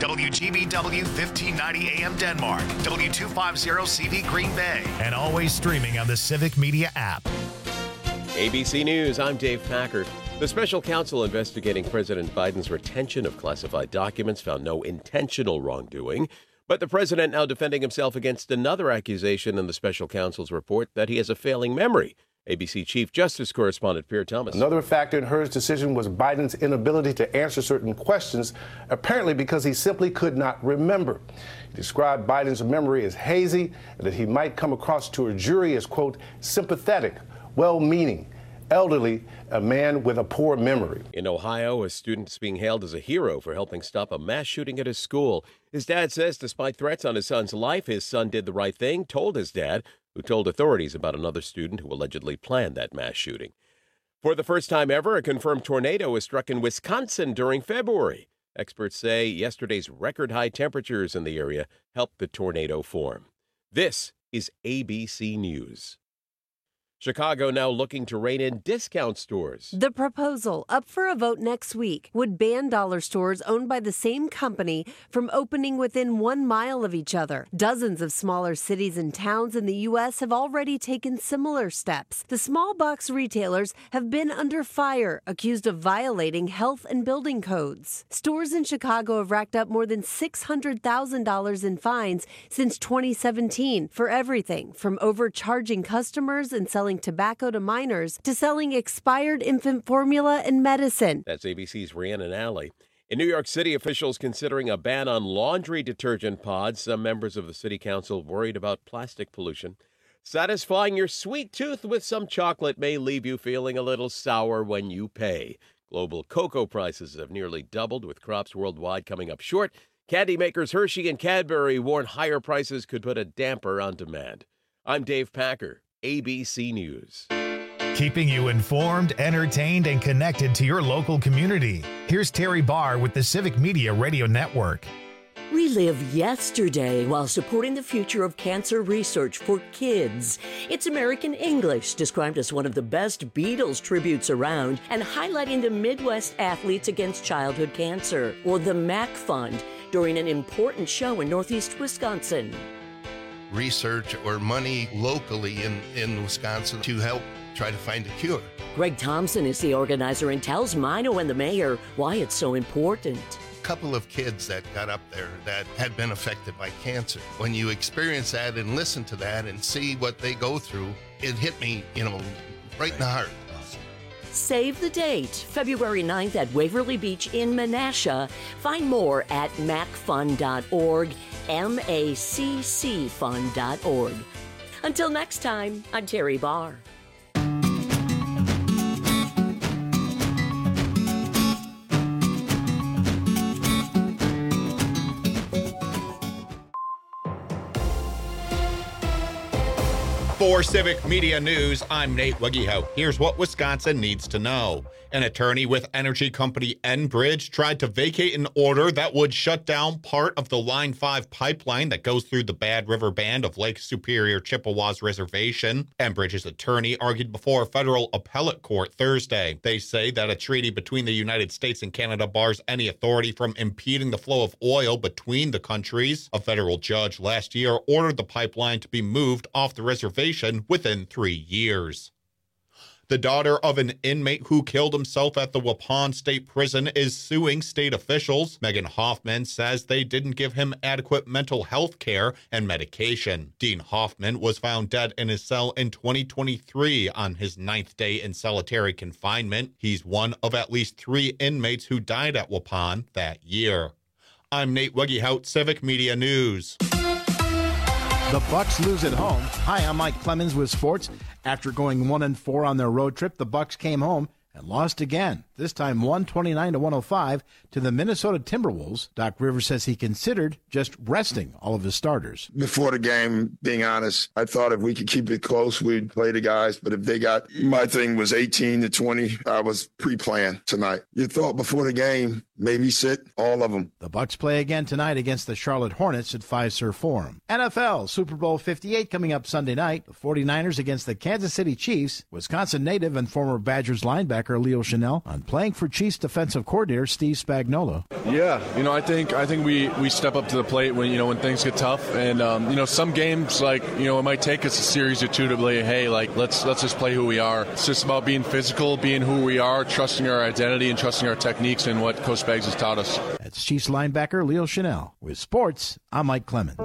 WGBW 1590 AM Denmark, W250CV Green Bay, and always streaming on the Civic Media app. ABC News, I'm Dave Packer. The special counsel investigating President Biden's retention of classified documents found no intentional wrongdoing. But the president now defending himself against another accusation in the special counsel's report that he has a failing memory. ABC Chief Justice Correspondent Pierre Thomas. Another factor in Hurd's decision was Biden's inability to answer certain questions, apparently because he simply could not remember. He described Biden's memory as hazy and that he might come across to a jury as, quote, sympathetic, well-meaning, elderly, a man with a poor memory. In Ohio, a student is being hailed as a hero for helping stop a mass shooting at his school. His dad says despite threats on his son's life, his son did the right thing, told his dad, who told authorities about another student who allegedly planned that mass shooting. For the first time ever, a confirmed tornado was struck in Wisconsin during February. Experts say yesterday's record-high temperatures in the area helped the tornado form. This is ABC News. Chicago now looking to rein in discount stores. The proposal, up for a vote next week, would ban dollar stores owned by the same company from opening within 1 mile of each other. Dozens of smaller cities and towns in the U.S. have already taken similar steps. The small box retailers have been under fire, accused of violating health and building codes. Stores in Chicago have racked up more than $600,000 in fines since 2017 for everything from overcharging customers and selling tobacco to minors to selling expired infant formula and medicine. That's ABC's Rhiannon Alley. In New York City, officials considering a ban on laundry detergent pods. Some members of the city council worried about plastic pollution. Satisfying your sweet tooth with some chocolate may leave you feeling a little sour when you pay. Global cocoa prices have nearly doubled, with crops worldwide coming up short. Candy makers Hershey and Cadbury warn higher prices could put a damper on demand. I'm Dave Packer, ABC News. Keeping you informed, entertained, and connected to your local community. Here's Terry Barr with the Civic Media Radio Network. Relive yesterday while supporting the future of cancer research for kids. It's American English, described as one of the best Beatles tributes around, and highlighting the Midwest athletes against childhood cancer, or the MAC Fund, during an important show in Northeast Wisconsin. Research or money locally in Wisconsin to help try to find a cure. Greg Thompson is the organizer and tells Mino and the mayor why it's so important. A couple of kids that got up there that had been affected by cancer. When you experience that and listen to that and see what they go through, it hit me, right in the heart. Save the date, February 9th at Waverly Beach in Menasha. Find more at maccfund.org, maccfund.org. Until next time, I'm Terry Barr. For Civic Media News, I'm Nate Weggehout. Here's what Wisconsin needs to know. An attorney with energy company Enbridge tried to vacate an order that would shut down part of the Line 5 pipeline that goes through the Bad River Band of Lake Superior Chippewas Reservation. Enbridge's attorney argued before a federal appellate court Thursday. They say that a treaty between the United States and Canada bars any authority from impeding the flow of oil between the countries. A federal judge last year ordered the pipeline to be moved off the reservation within 3 years. The daughter of an inmate who killed himself at the Waupun State Prison is suing state officials. Megan Hoffman says they didn't give him adequate mental health care and medication. Dean Hoffman was found dead in his cell in 2023 on his 9th day in solitary confinement. He's one of at least 3 inmates who died at Waupun that year. I'm Nate Weggehout, Civic Media News. The Bucks lose at home. Hi, I'm Mike Clemens with sports. After going 1-4 on their road trip, the Bucks came home and lost again, this time 129-105 to the Minnesota Timberwolves. Doc Rivers says he considered just resting all of his starters. Before the game, being honest, I thought if we could keep it close, we'd play the guys. But if they got, my thing was 18-20, I was pre-planned tonight. You thought before the game, maybe sit all of them. The Bucks play again tonight against the Charlotte Hornets at Fiserv Forum. NFL, Super Bowl 58 coming up Sunday night. The 49ers against the Kansas City Chiefs. Wisconsin native and former Badgers linebacker Leo Chanel on playing for Chiefs defensive coordinator Steve Spagnuolo. Yeah, I think we step up to the plate when things get tough, and some games it might take us a series or two to be hey, let's just play who we are. It's just about being physical, being who we are, trusting our identity and trusting our techniques and what Coach Spags has taught us. That's Chiefs linebacker Leo Chenal. With sports, I'm Mike Clemens.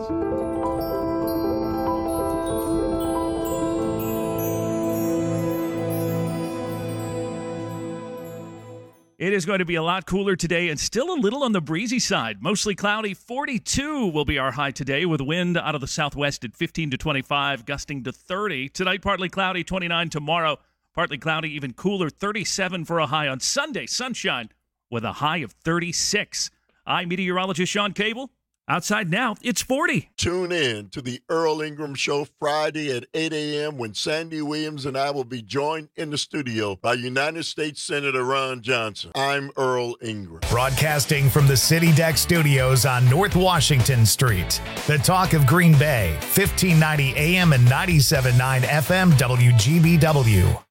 It is going to be a lot cooler today and still a little on the breezy side. Mostly cloudy. 42 will be our high today with wind out of the southwest at 15 to 25, gusting to 30. Tonight, partly cloudy, 29 tomorrow. Partly cloudy, even cooler, 37 for a high on Sunday. Sunshine with a high of 36. I'm meteorologist Sean Cable. Outside now, it's 40. Tune in to the Earl Ingram Show Friday at 8 a.m. when Sandy Williams and I will be joined in the studio by United States Senator Ron Johnson. I'm Earl Ingram. Broadcasting from the City Deck Studios on North Washington Street. The talk of Green Bay, 1590 AM and 97.9 FM WGBW.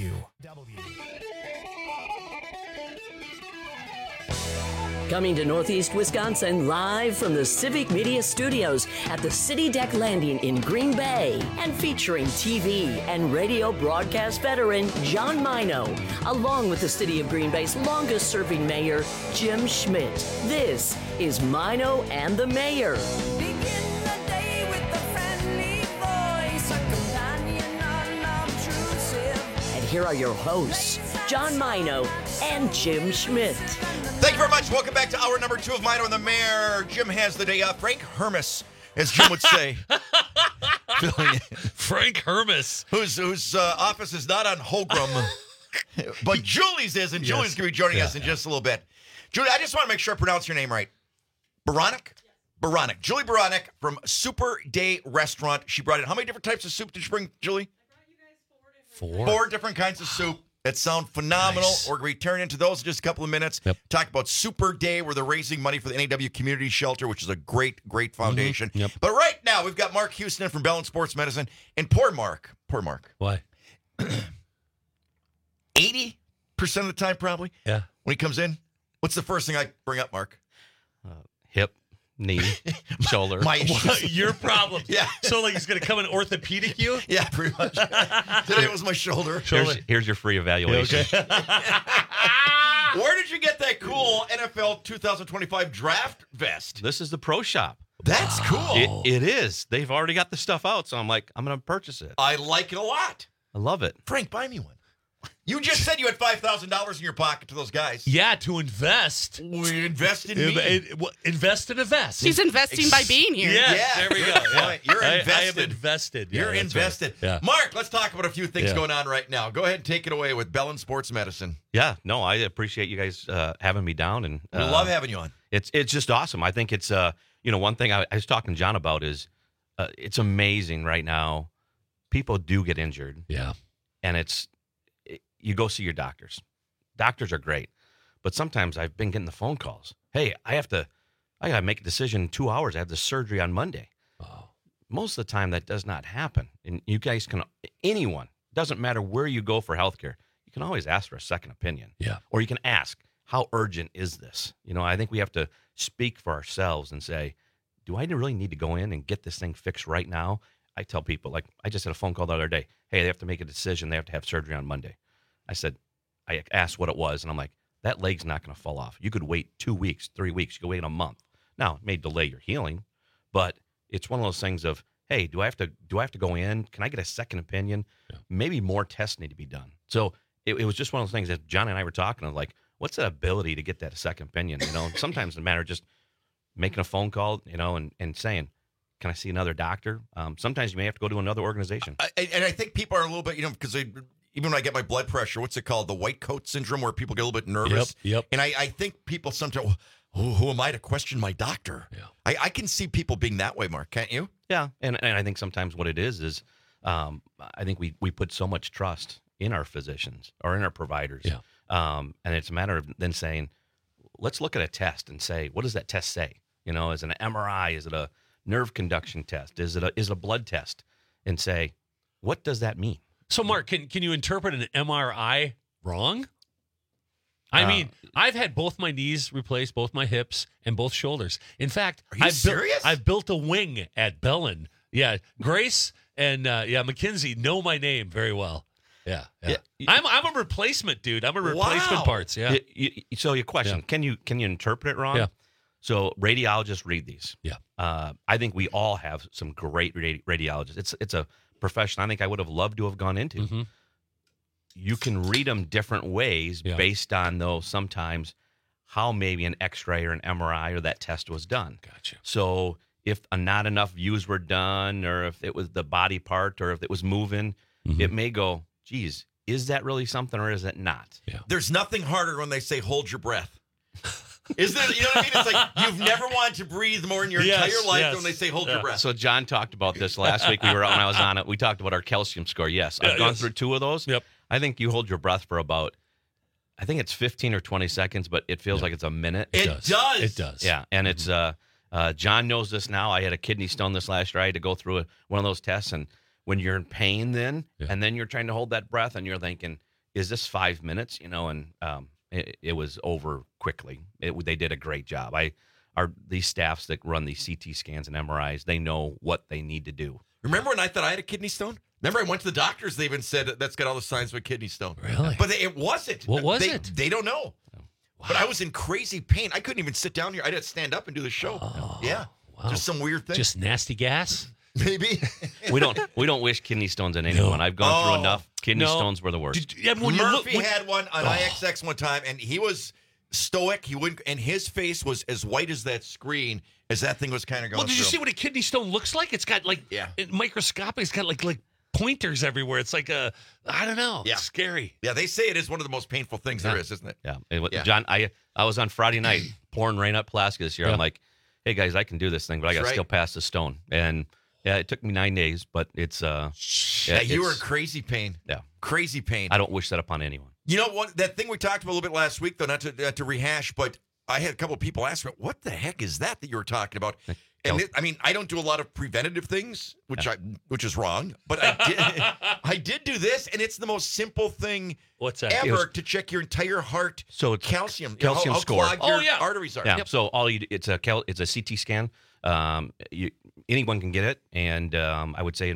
Coming to Northeast Wisconsin live from the Civic Media Studios at the City Deck Landing in Green Bay and featuring TV and radio broadcast veteran John Mino, along with the City of Green Bay's longest serving mayor, Jim Schmidt. This is Mino and the Mayor. Begin the day with a friendly voice, a companion unobtrusive. And here are your hosts, John Mino and Jim Schmidt. Thank you very much. Welcome back to hour number 2 of Mino and the Mayor. Jim has the day off. Frank Hermes, as Jim would say. Frank Hermes. Whose office is not on Holgram, but Julie's is, and Julie's going to be joining us in just a little bit. Julie, I just want to make sure I pronounce your name right. Baranek? Baranek. Julie Baranek from Super Day Restaurant. She brought in, how many different types of soup did you bring, Julie? I brought you guys 4 4 different kinds of soup. That sound phenomenal. Nice. We're going to return into those in just a couple of minutes. Yep. Talk about Super Day, where they're raising money for the NAW Community Shelter, which is a great foundation. Yep. But right now, we've got Mark Houston from Bellin Sports Medicine. And poor Mark. Why? 80% of the time, probably, Yeah. when he comes in, what's the first thing I bring up, Mark? Hip, knee, shoulder. My Your problem. Yeah. So, he's going to come and orthopedic you? Yeah, pretty much. Today it was my shoulder. Here's your free evaluation. Okay. Where did you get that cool NFL 2025 draft vest? This is the Pro Shop. That's cool. It is. They've already got the stuff out, so I'm like, I'm going to purchase it. I like it a lot. I love it. Frank, buy me one. You just said you had $5,000 in your pocket to those guys. Yeah, to invest. We invest in me. Invest in a vest. He's investing by being here. Yes, there we go. Yeah. You're invested. I am invested. Yeah, You're invested. Right. Yeah. Mark, let's talk about a few things going on right now. Go ahead and take it away with Bellin Sports Medicine. Yeah, no, I appreciate you guys having me down. And We love having you on. It's just awesome. I think it's, one thing I was talking to John about is it's amazing right now. People do get injured. Yeah. And you go see your doctors. Doctors are great. But sometimes I've been getting the phone calls. Hey, I got to make a decision in 2 hours. I have the surgery on Monday. Oh. Most of the time that does not happen. And you guys anyone, doesn't matter where you go for healthcare, you can always ask for a second opinion. Yeah. Or you can ask, how urgent is this? I think we have to speak for ourselves and say, do I really need to go in and get this thing fixed right now? I tell people, I just had a phone call the other day. Hey, they have to make a decision. They have to have surgery on Monday. I asked what it was, and I'm like, that leg's not going to fall off. You could wait 2 weeks, 3 weeks. You could wait a month. Now, it may delay your healing, but it's one of those things of, hey, do I have to go in? Can I get a second opinion? Yeah. Maybe more tests need to be done. So it was just one of those things that John and I were talking. I'm like, what's that ability to get that second opinion? Sometimes it's a matter of just making a phone call, and saying, can I see another doctor? Sometimes you may have to go to another organization. And I think people are a little bit, because even when I get my blood pressure, what's it called? The white coat syndrome, where people get a little bit nervous. Yep. And I think people sometimes, who am I to question my doctor? Yeah. I can see people being that way, Mark, can't you? Yeah. And I think sometimes what it is I think we put so much trust in our physicians or in our providers. Yeah. And it's a matter of then saying, let's look at a test and say, what does that test say? Is it an MRI? Is it a nerve conduction test? Is it a blood test? And say, what does that mean? So, Mark, can you interpret an MRI wrong? I mean, I've had both my knees replaced, both my hips, and both shoulders. In fact, Are you serious? I've built a wing at Bellin. Yeah, Grace and Mackenzie know my name very well. Yeah. I'm a replacement, dude. I'm a replacement parts. Yeah. So your question, can you interpret it wrong? Yeah. So radiologists read these. Yeah. I think we all have some great radiologists. It's a profession I think I would have loved to have gone into. Mm-hmm. You can read them different ways based on, though, sometimes how maybe an X-ray or an MRI or that test was done. Gotcha. So if not enough views were done, or if it was the body part, or if it was moving, it may go, geez, is that really something or is it not? Yeah. There's nothing harder when they say hold your breath. Is there? You know what I mean? It's like you've never wanted to breathe more in your entire life than when they say hold your breath. So John talked about this last week. When I was on it. We talked about our calcium score. Yes, I've gone through 2 of those. Yep. I think you hold your breath for about, I think it's 15 or 20 seconds, but it feels like it's a minute. It does. It does. Yeah, and it's John knows this now. I had a kidney stone this last year. I had to go through one of those tests, and when you're in pain and then you're trying to hold that breath, and you're thinking, is this 5 minutes? You know, and it was over quickly. They did a great job. These staffs that run these CT scans and MRIs, they know what they need to do. Remember when I thought I had a kidney stone? Remember I went to the doctors, they even said that's got all the signs of a kidney stone. Really? But it wasn't. What was it? They don't know. Wow. But I was in crazy pain. I couldn't even sit down here. I had to stand up and do the show. Yeah. Wow. Just some weird thing. Just nasty gas? Maybe. We don't wish kidney stones on anyone. I've gone through enough. Kidney stones were the worst. Murphy had one on IXX one time, and he was stoic. He wouldn't, and his face was as white as that screen as that thing was kind of going. Well, did you see what a kidney stone looks like? It's got microscopic. It's got like pointers everywhere. It's like I don't know. Yeah. It's scary. Yeah, they say it is one of the most painful things there is, isn't it? Yeah. John, I was on Friday night pouring rain up Pulaski this year. I'm like, hey guys, I can do this thing, but I got to still pass the stone. And yeah, it took me 9 days, but it's you were in crazy pain. Yeah, crazy pain. I don't wish that upon anyone. You know what? That thing we talked about a little bit last week, though, not to rehash, but I had a couple of people ask me, "What the heck is that you were talking about?" And I mean, I don't do a lot of preventative things, which is wrong. But I did do this, and it's the most simple thing ever to check your entire heart. So it's calcium calcium how score. clogged your arteries are. Yeah. Yep. So it's a CT scan. Anyone can get it, and I would say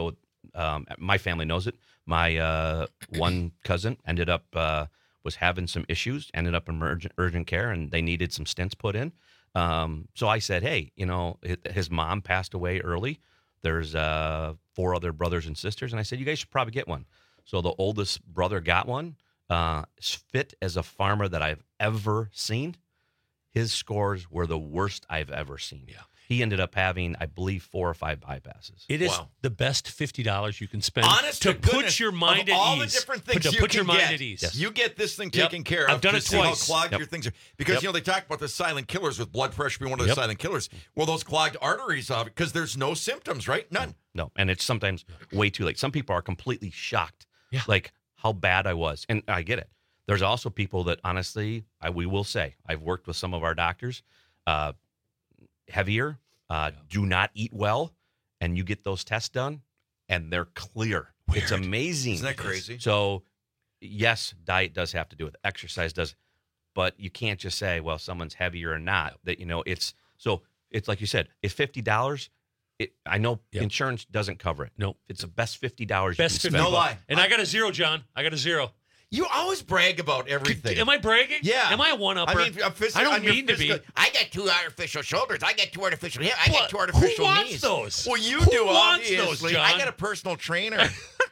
my family knows it. My one cousin ended up was having some issues, ended up in urgent care, and they needed some stents put in. So I said, hey, his mom passed away early. There's 4 other brothers and sisters, and I said, you guys should probably get one. So the oldest brother got one. Fit as a farmer that I've ever seen. His scores were the worst I've ever seen. Yeah. He ended up having, I believe, 4 or 5 bypasses. It is the best $50 you can spend to put your mind at ease. All the different things to you put can your mind get, at ease. Yes. You get this thing taken care of. I've done to it see twice. How clogged your things are. Because, they talk about the silent killers with blood pressure being one of the silent killers. Well, those clogged arteries of it, because there's no symptoms, right? None. No, and it's sometimes way too late. Some people are completely shocked, like how bad I was. And I get it. There's also people that, honestly, we will say, I've worked with some of our doctors, heavier, do not eat well, and you get those tests done, and they're clear. Weird. It's amazing. Isn't that crazy? So, yes, diet does have to do with it. Exercise does, but you can't just say, well, someone's heavier or not. That it's like you said, it's $50. I know insurance doesn't cover it. No, it's the best $50 you Best can 50. spend. No lie. And I got a 0, John. I got a 0. You always brag about everything. Am I bragging? Yeah. Am I a one-upper? I mean, I don't mean to be. I got 2 artificial shoulders. I got 2 artificial hips. I got 2 artificial who wants knees. those? Well, you Who do, wants obviously. those, John? I got a personal trainer.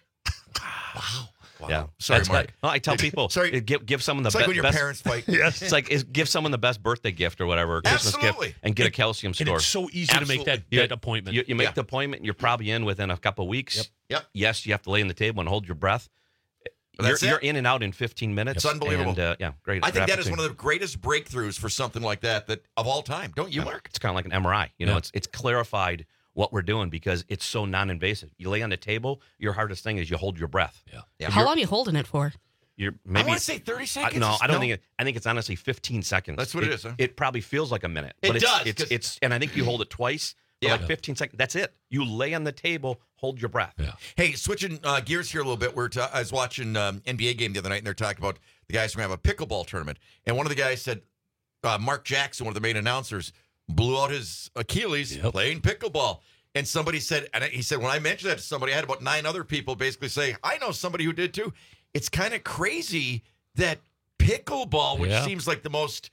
Wow. Yeah. Sorry, That's Mark. I tell people, Sorry. give someone the It's best. like when your parents fight. It's like give someone the best birthday gift or whatever, Christmas Absolutely. gift, and get a calcium score. And it's so easy to make that appointment. You make the appointment, and you're probably in within a couple of weeks. Yep. Yes, you have to lay on the table and hold your breath. You're in and out in 15 minutes. It's unbelievable. And, great. I think that is one of the greatest breakthroughs for something like that of all time. Don't you, Mark? It's kind of like an MRI. It's clarified what we're doing because it's so non-invasive. You lay on the table, your hardest thing is you hold your breath. Yeah. How long are you holding it for? You're maybe I want to say 30 seconds. No, I don't think it. I think it's honestly 15 seconds. That's what it is, huh? It probably feels like a minute. It But does, It's and I think you hold it twice. for like 15 seconds. That's it. You lay on the table, hold your breath. Hey, switching gears here a little bit. I was watching NBA game the other night, and they're talking about the guys who have a pickleball tournament. And one of the guys said, Mark Jackson, one of the main announcers, blew out his Achilles playing pickleball. And somebody said, and he said, when I mentioned that to somebody, I had about 9 other people basically say, I know somebody who did too. It's kind of crazy that pickleball, which seems like the most,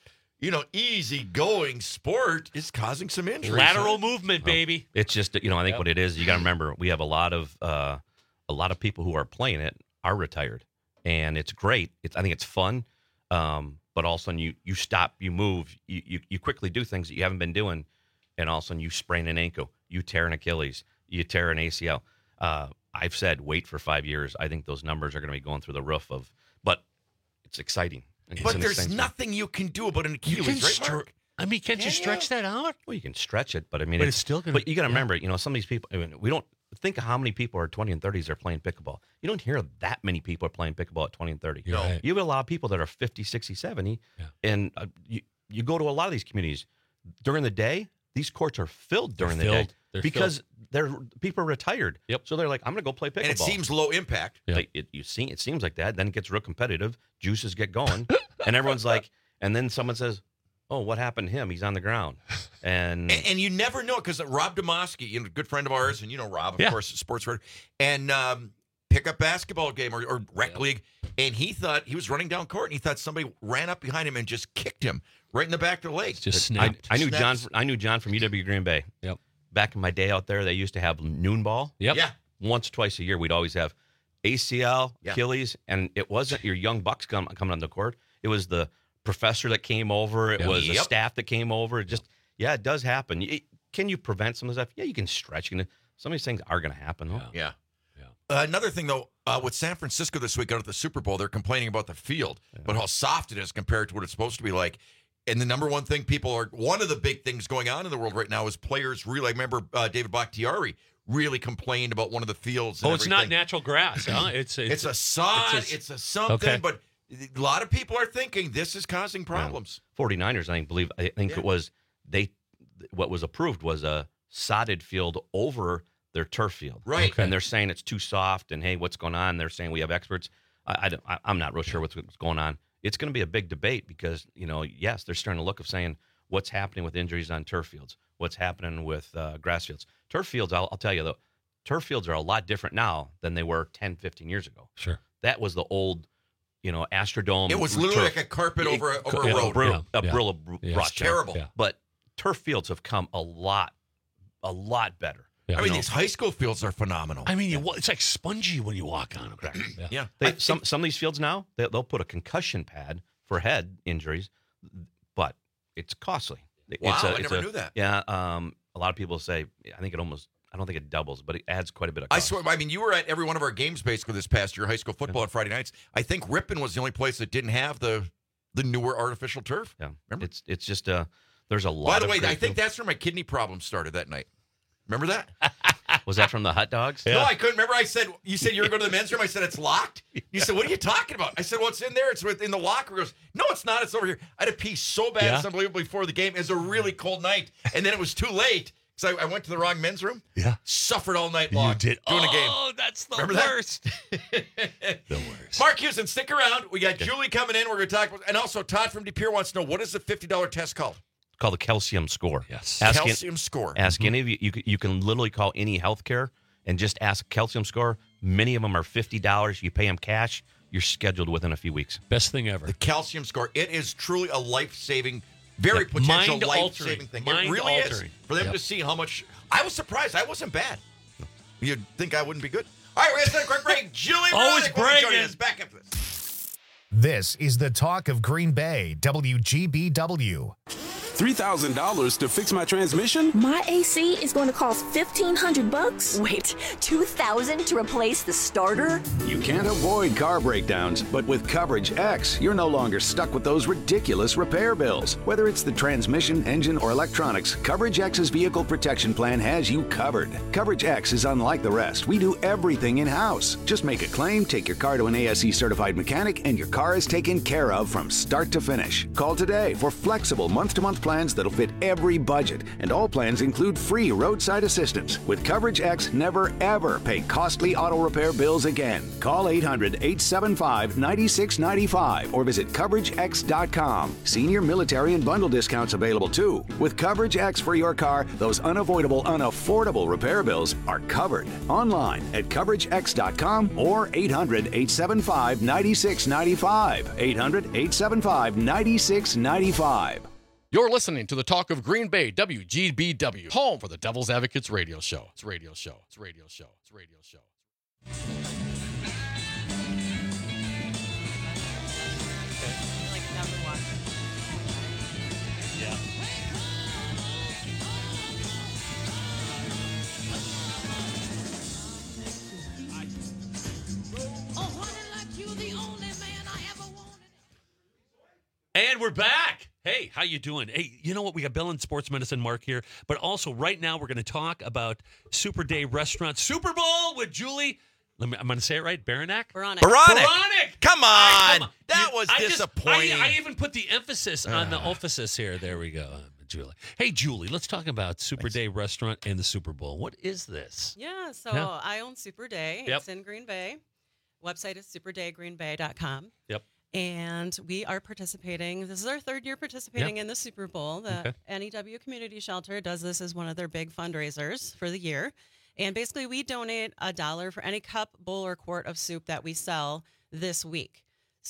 easy-going sport, is causing some injuries. Lateral movement, baby. It's just, I think what it is, you got to remember, we have a lot of people who are playing it are retired, and it's great. I think it's fun, but all of a sudden you stop, you move, you quickly do things that you haven't been doing, and all of a sudden you sprain an ankle, you tear an Achilles, you tear an ACL. I've said wait for 5 years. I think those numbers are going to be going through the roof but it's exciting. But there's nothing you can do about an Achilles, right, Mark? Can't you stretch that out? Well, you can stretch it, but it's still going to. But you got to remember, some of these people. We don't think of how many people are 20 and 30s are playing pickleball. You don't hear that many people are playing pickleball at 20 and 30. You're right. You have a lot of people that are 50, 60, 70, and you go to a lot of these communities during the day. These courts are filled during the day because people are retired. Yep. So they're like, I'm going to go play pickleball. And it seems low impact. It seems like that. Then it gets real competitive. Juices get going, and everyone's like, and then someone says, "Oh, what happened to him? He's on the ground." And you never know because Rob Demoski, a good friend of ours, and Rob, of course, sports writer, and pick up basketball game or rec league, and he thought he was running down court, and he thought somebody ran up behind him and just kicked him right in the back of the leg. Just snapped. I knew John. I knew John from UW Green Bay. Yep. Back in my day out there, they used to have noon ball. Yep. Yeah. Once, twice a year, we'd always have ACL, Achilles, and it wasn't your young bucks coming on the court. It was the professor that came over. It was the staff that came over. It does happen. Can you prevent some of the stuff? Yeah, you can stretch. Some of these things are going to happen, though. Yeah. Another thing, though, with San Francisco this week out at the Super Bowl, they're complaining about the field, but how soft it is compared to what it's supposed to be like. And the number one thing one of the big things going on in the world right now is players really, I remember David Bakhtiari really complained about one of the fields. It's not natural grass, huh? It's a sod, it's a something, but a lot of people are thinking this is causing problems. 49ers, I think it was, what was approved was a sodded field over their turf field. Right. Okay. And they're saying it's too soft, and hey, what's going on? They're saying we have experts. I'm not real sure what's going on. It's going to be a big debate because, yes, they're starting to look of saying what's happening with injuries on turf fields, what's happening with grass fields. Turf fields, I'll tell you, though, turf fields are a lot different now than they were 10, 15 years ago. Sure. That was the old, Astrodome. It was literally like a carpet over a road. A brill of rust. Terrible. Yeah. But turf fields have come a lot better. Yeah. These high school fields are phenomenal. It's like spongy when you walk on them. Some of these fields now, they'll put a concussion pad for head injuries, but it's costly. Wow, I never knew that. Yeah, a lot of people say, I don't think it doubles, but it adds quite a bit of cost. I swear, you were at every one of our games basically this past year, high school football on Friday nights. I think Ripon was the only place that didn't have the newer artificial turf. Yeah, remember? It's just there's a lot. By the way, I think that's where my kidney problem started that night. Remember that? Was that from the hot dogs? No, I couldn't remember. You said you were going to the men's room. I said, it's locked. You said, what are you talking about? I said, well, it's in there. It's in the locker. He goes, no, it's not. It's over here. I had to pee so bad. It's unbelievable before the game. It was a really cold night. And then it was too late. So I went to the wrong men's room. Yeah. Suffered all night long. You did. Doing a game. Oh, that's the Remember worst. The worst. Mark Houston, stick around. We got Julie coming in. We're going to talk about, and also Todd from De Pere wants to know, what is the $50 test called? Called the calcium score. Yes. Calcium score. Ask any of you. You can literally call any healthcare and just ask calcium score. Many of them are $50. You pay them cash. You're scheduled within a few weeks. Best thing ever. The calcium score. It is truly a life-saving, very potential life-saving thing. It really is. For them to see how much. I was surprised. I wasn't bad. You'd think I wouldn't be good. All right, we're going to take a quick break. Julie Always Rodick will be joining bragging. us. Back after this. This is the talk of Green Bay, WGBW. $3,000 to fix my transmission? My AC is going to cost $1,500. Wait, $2,000 to replace the starter? You can't avoid car breakdowns, but with Coverage X, you're no longer stuck with those ridiculous repair bills. Whether it's the transmission, engine, or electronics, Coverage X's vehicle protection plan has you covered. Coverage X is unlike the rest. We do everything in-house. Just make a claim, take your car to an ASE certified mechanic, and your car is taken care of from start to finish. Call today for flexible month-to-month plans plans that'll fit every budget, and all plans include free roadside assistance. With Coverage X, never ever pay costly auto repair bills again. Call 800-875-9695 or visit CoverageX.com. Senior, military, and bundle discounts available too. With Coverage X for your car, those unavoidable, unaffordable repair bills are covered. Online at CoverageX.com or 800-875-9695. 800-875-9695. You're listening to the Talk of Green Bay, WGBW, home for the Devil's Advocates radio show. It's radio show. It's radio show. It's radio show. Like number one. Yeah. And we're back. Hey, how you doing? Hey, you know what? We got Bill and Sports Medicine Mark here, but also right now we're going to talk about Super Day Restaurant Super Bowl with Julie. I'm going to say it right. Baranek? Baranek. Come on. That was disappointing. I even put the emphasis on the emphasis here. There we go, Julie. Hey, Julie, let's talk about Super Day Restaurant and the Super Bowl. What is this? Yeah, so Yeah. I own Super Day. Yep. It's in Green Bay. Website is superdaygreenbay.com. Yep. And we are participating. This is our third year participating in the Super Bowl. The NEW Community Shelter does this as one of their big fundraisers for the year. And basically, we donate $1 for any cup, bowl, or quart of soup that we sell this week.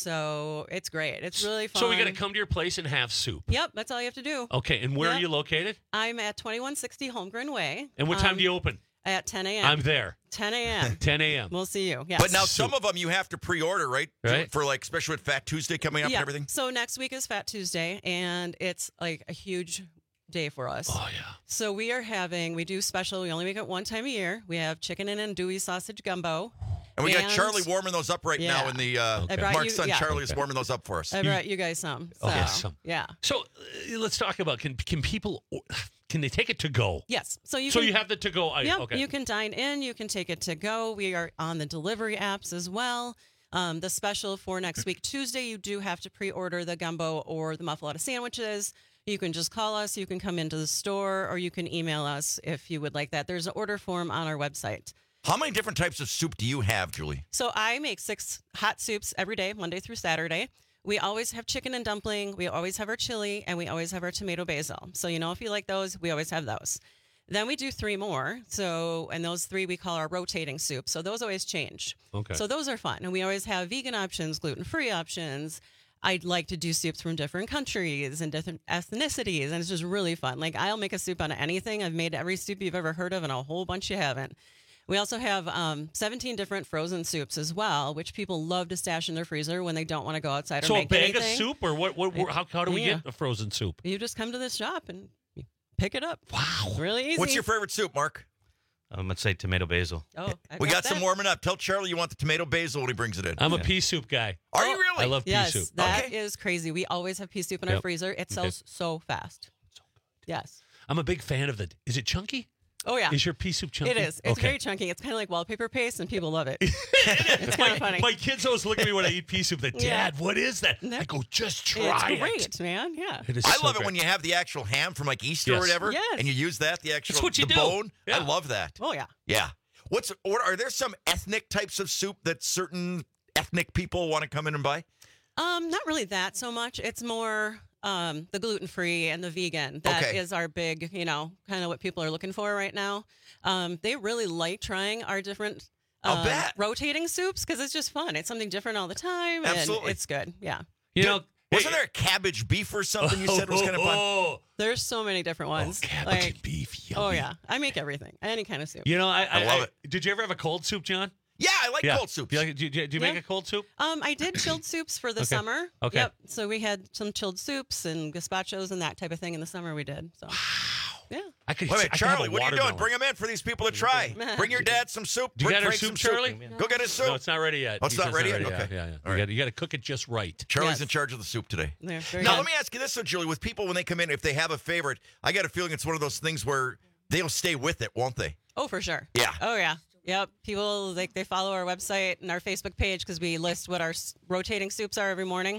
So it's great. It's really fun. So we got to come to your place and have soup. Yep, that's all you have to do. Okay, and where are Yep. you located? I'm at 2160 Holmgren Way. And what time do you open? At 10 a.m. I'm there. 10 a.m. 10 a.m. We'll see you. Yes. But now some of them you have to pre-order, right? Right. For like, especially with Fat Tuesday coming up Yeah. and everything. So next week is Fat Tuesday, and it's like a huge day for us. Oh, yeah. So we do special. We only make it one time a year. We have chicken and andouille sausage gumbo. And we got Charlie warming those up right now in the I brought Mark's you- son yeah. Charlie is warming those up for us. I brought you guys some. So, Awesome. Yeah. So let's talk about can people can they take it to go? Yes. So you have the to go item. Yep. Okay. You can dine in. You can take it to go. We are on the delivery apps as well. The special for next week, Tuesday, you do have to pre-order the gumbo or the muffaletta sandwiches. You can just call us. You can come into the store, or you can email us if you would like that. There's an order form on our website. How many different types of soup do you have, Julie? So I make 6 hot soups every day, Monday through Saturday. We always have chicken and dumpling. We always have our chili, and we always have our tomato basil. So, if you like those, we always have those. Then we do 3 more. So, and those 3 we call our rotating soup. So those always change. Okay. So those are fun. And we always have vegan options, gluten-free options. I'd like to do soups from different countries and different ethnicities. And it's just really fun. Like, I'll make a soup out of anything. I've made every soup you've ever heard of and a whole bunch you haven't. We also have 17 different frozen soups as well, which people love to stash in their freezer when they don't want to go outside or So a make bag anything. of soup, or what? How do we Yeah. get a frozen soup? You just come to this shop and you pick it up. Wow. Really easy. What's your favorite soup, Mark? Let's say tomato basil. Oh, We got some warming up. Tell Charlie you want the tomato basil when he brings it in. I'm a pea soup guy. Are you really? I love pea Yes, soup. that is crazy. We always have pea soup in our Yep. freezer. It sells so fast. So good. Yes. I'm a big fan of the. Is it chunky? Oh, yeah. Is your pea soup chunky? It is. It's Okay. very chunky. It's kind of like wallpaper paste, and people love it. It's kind of funny. My kids always look at me when I eat pea soup. That Yeah. Dad, what is that? I go, just try It's it. great, man. Yeah. It is I so love it great. when you have the actual ham from like Easter or Yes. whatever, Yes. and you use that, the actual That's what you the do. bone. Yeah. I love that. Oh, yeah. Yeah. Are there some ethnic types of soup that certain ethnic people want to come in and buy? Not really that so much. It's more the gluten-free and the vegan. That is our big, kind of what people are looking for right now. They really like trying our different I'll bet. rotating soups because it's just fun. It's something different all the time. Absolutely. And it's good. Yeah. Wasn't there a cabbage beef or something you said was kind of fun? There's so many different ones. cabbage and beef. Oh, yeah. I make everything. Any kind of soup. I love it. Did you ever have a cold soup, John? Yeah, I like cold soups. Do you make a cold soup? I did chilled soups for the Okay. summer. Okay. Yep. So we had some chilled soups and gazpachos and that type of thing in the summer we did. So. Yeah. I could. Wait a minute, I could have Charlie, a what are you doing? watermelon. Bring them in for these people to try. Bring your dad some soup. Do you Bring got our Frank soup, some Charlie? Go get his soup. No, it's not ready yet. Oh, it's He not says ready it's yet? not Okay. Yeah. All right. You got to cook it just right. Charlie's in charge of the soup today. Yeah, very Now, good. let me ask you this, though, Julie. With people, when they come in, if they have a favorite, I got a feeling it's one of those things where they'll stay with it, won't they? Oh, for sure. Yeah. Oh, yeah. Yep. People, they follow our website and our Facebook page because we list what our rotating soups are every morning.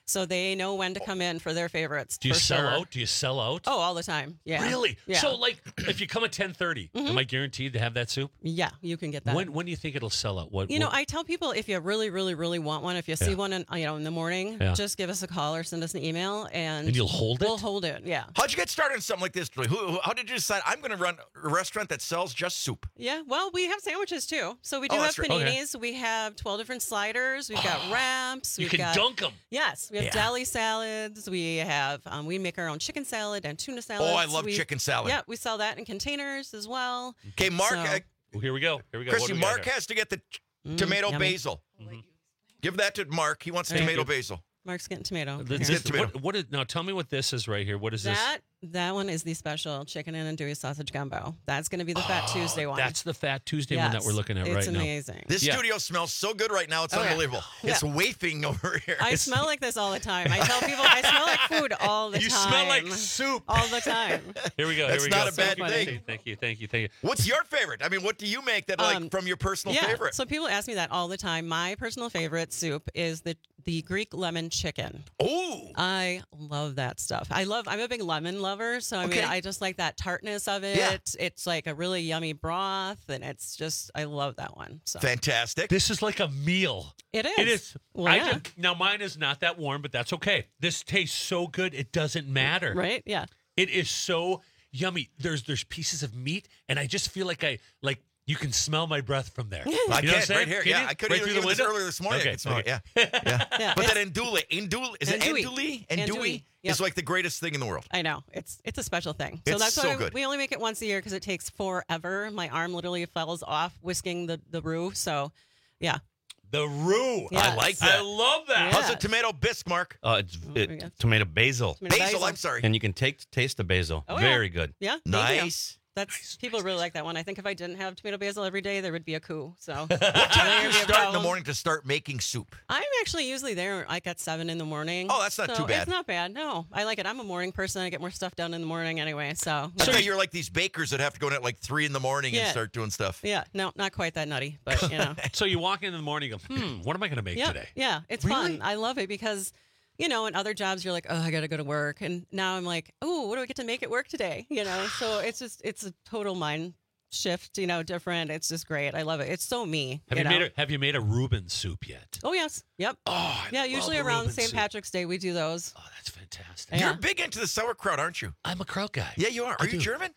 So they know when to come in for their favorites. Do you for sell sure. out? Do you sell out? Oh, all the time. Yeah. Really? Yeah. So, like, if you come at 10:30, am I guaranteed to have that soup? Yeah, you can get that. When do you think it'll sell out? What? You know, what- I tell people if you really, really, really want one, if you see Yeah. one in the morning, Yeah. just give us a call or send us an email, and you'll hold it? We'll hold it. Yeah. How'd you get started on something like this, Julie? How did you decide I'm going to run a restaurant that sells just soup? Yeah, well, we have sandwiches too. So we do Oh, have that's right. Okay. paninis. We have 12 different sliders. We've got wraps. You We've can got, dunk 'em. Yes, we have Yeah. deli salads. We have we make our own chicken salad and tuna salad. Oh, I love chicken salad. Yeah, we sell that in containers as well. Okay, Mark. So- Well, here we go. Here we go. What Chrissy, do we got Mark here? has to get the tomato yummy. basil. Give that to Mark. He wants Thank tomato you. basil. Mark's getting tomato. This- Here. what is, now, tell me what this is right here. What is this? That one is the special chicken and andouille sausage gumbo. That's going to be the Fat Tuesday one. That's the Fat Tuesday one that we're looking at right It's now. amazing. This Yeah. studio smells so good right now. It's Oh, yeah. unbelievable. It's Yeah. wafting over here. I smell like this all the time. I tell people I smell like food all the You time. smell like soup all the time. Here we go. That's here we not go. a bad Thank thing. you, Thank you. Thank you. Thank you. What's your favorite? I mean, what do you make that like from your personal yeah, favorite? So people ask me that all the time. My personal favorite soup is the Greek lemon chicken. Oh, I love that stuff. I'm a big lemon lover, so I mean, I just like that tartness of it. Yeah. It's like a really yummy broth, and it's just I love that one. So fantastic. This is like a meal. It is. It is. Well, yeah. Now, mine is not that warm, but that's okay. This tastes so good, it doesn't matter. Right? Yeah. It is so yummy. There's pieces of meat, and I just feel like you can smell my breath from there. I You know what I'm can saying? right here. Can Yeah, you? I could Right even through the this window? earlier this morning. Okay, I could smell okay. it. Yeah. Yeah, But that it's- andouille, is it Andouille. andouille? Andouille. Yep. Is like the greatest thing in the world. I know. It's a special thing. It's that's so why good. we only make it once a year because it takes forever. My arm literally falls off whisking the roux. So, yeah. The roux. Yes. I like that. I love that. How's the tomato bisque, Mark? It's tomato basil. Tomato Basil, I'm sorry. And you can taste the basil. Oh, yeah. Very good. Yeah. thank you. Nice. That's people really like that one. I think if I didn't have tomato basil every day, there would be a coup. So What time do you There'd be a start in the problem. morning to start making soup? I'm actually usually there like at 7 in the morning. Oh, that's not So too bad. It's not bad. No, I like it. I'm a morning person. I get more stuff done in the morning anyway. So I thought you're like these bakers that have to go in at like 3 in the morning and Yeah. start doing stuff. yeah, no, not quite that nutty, but you know. So you walk in the morning and go, what am I going to make Yeah, today? yeah, it's Really? fun. I love it because, you know, in other jobs you're like, oh, I got to go to work, and now I'm like, oh, what do I get to make at work today? You know, so it's a total mind shift. You know, different. It's just great. I love it. It's so me. Have you made a Reuben soup yet? Oh yes, yep. Oh, yeah. Usually a around Reuben St. soup. Patrick's Day we do those. Oh, that's fantastic. You're big into the sauerkraut, aren't you? I'm a kraut guy. Yeah, you are. Are you do. German?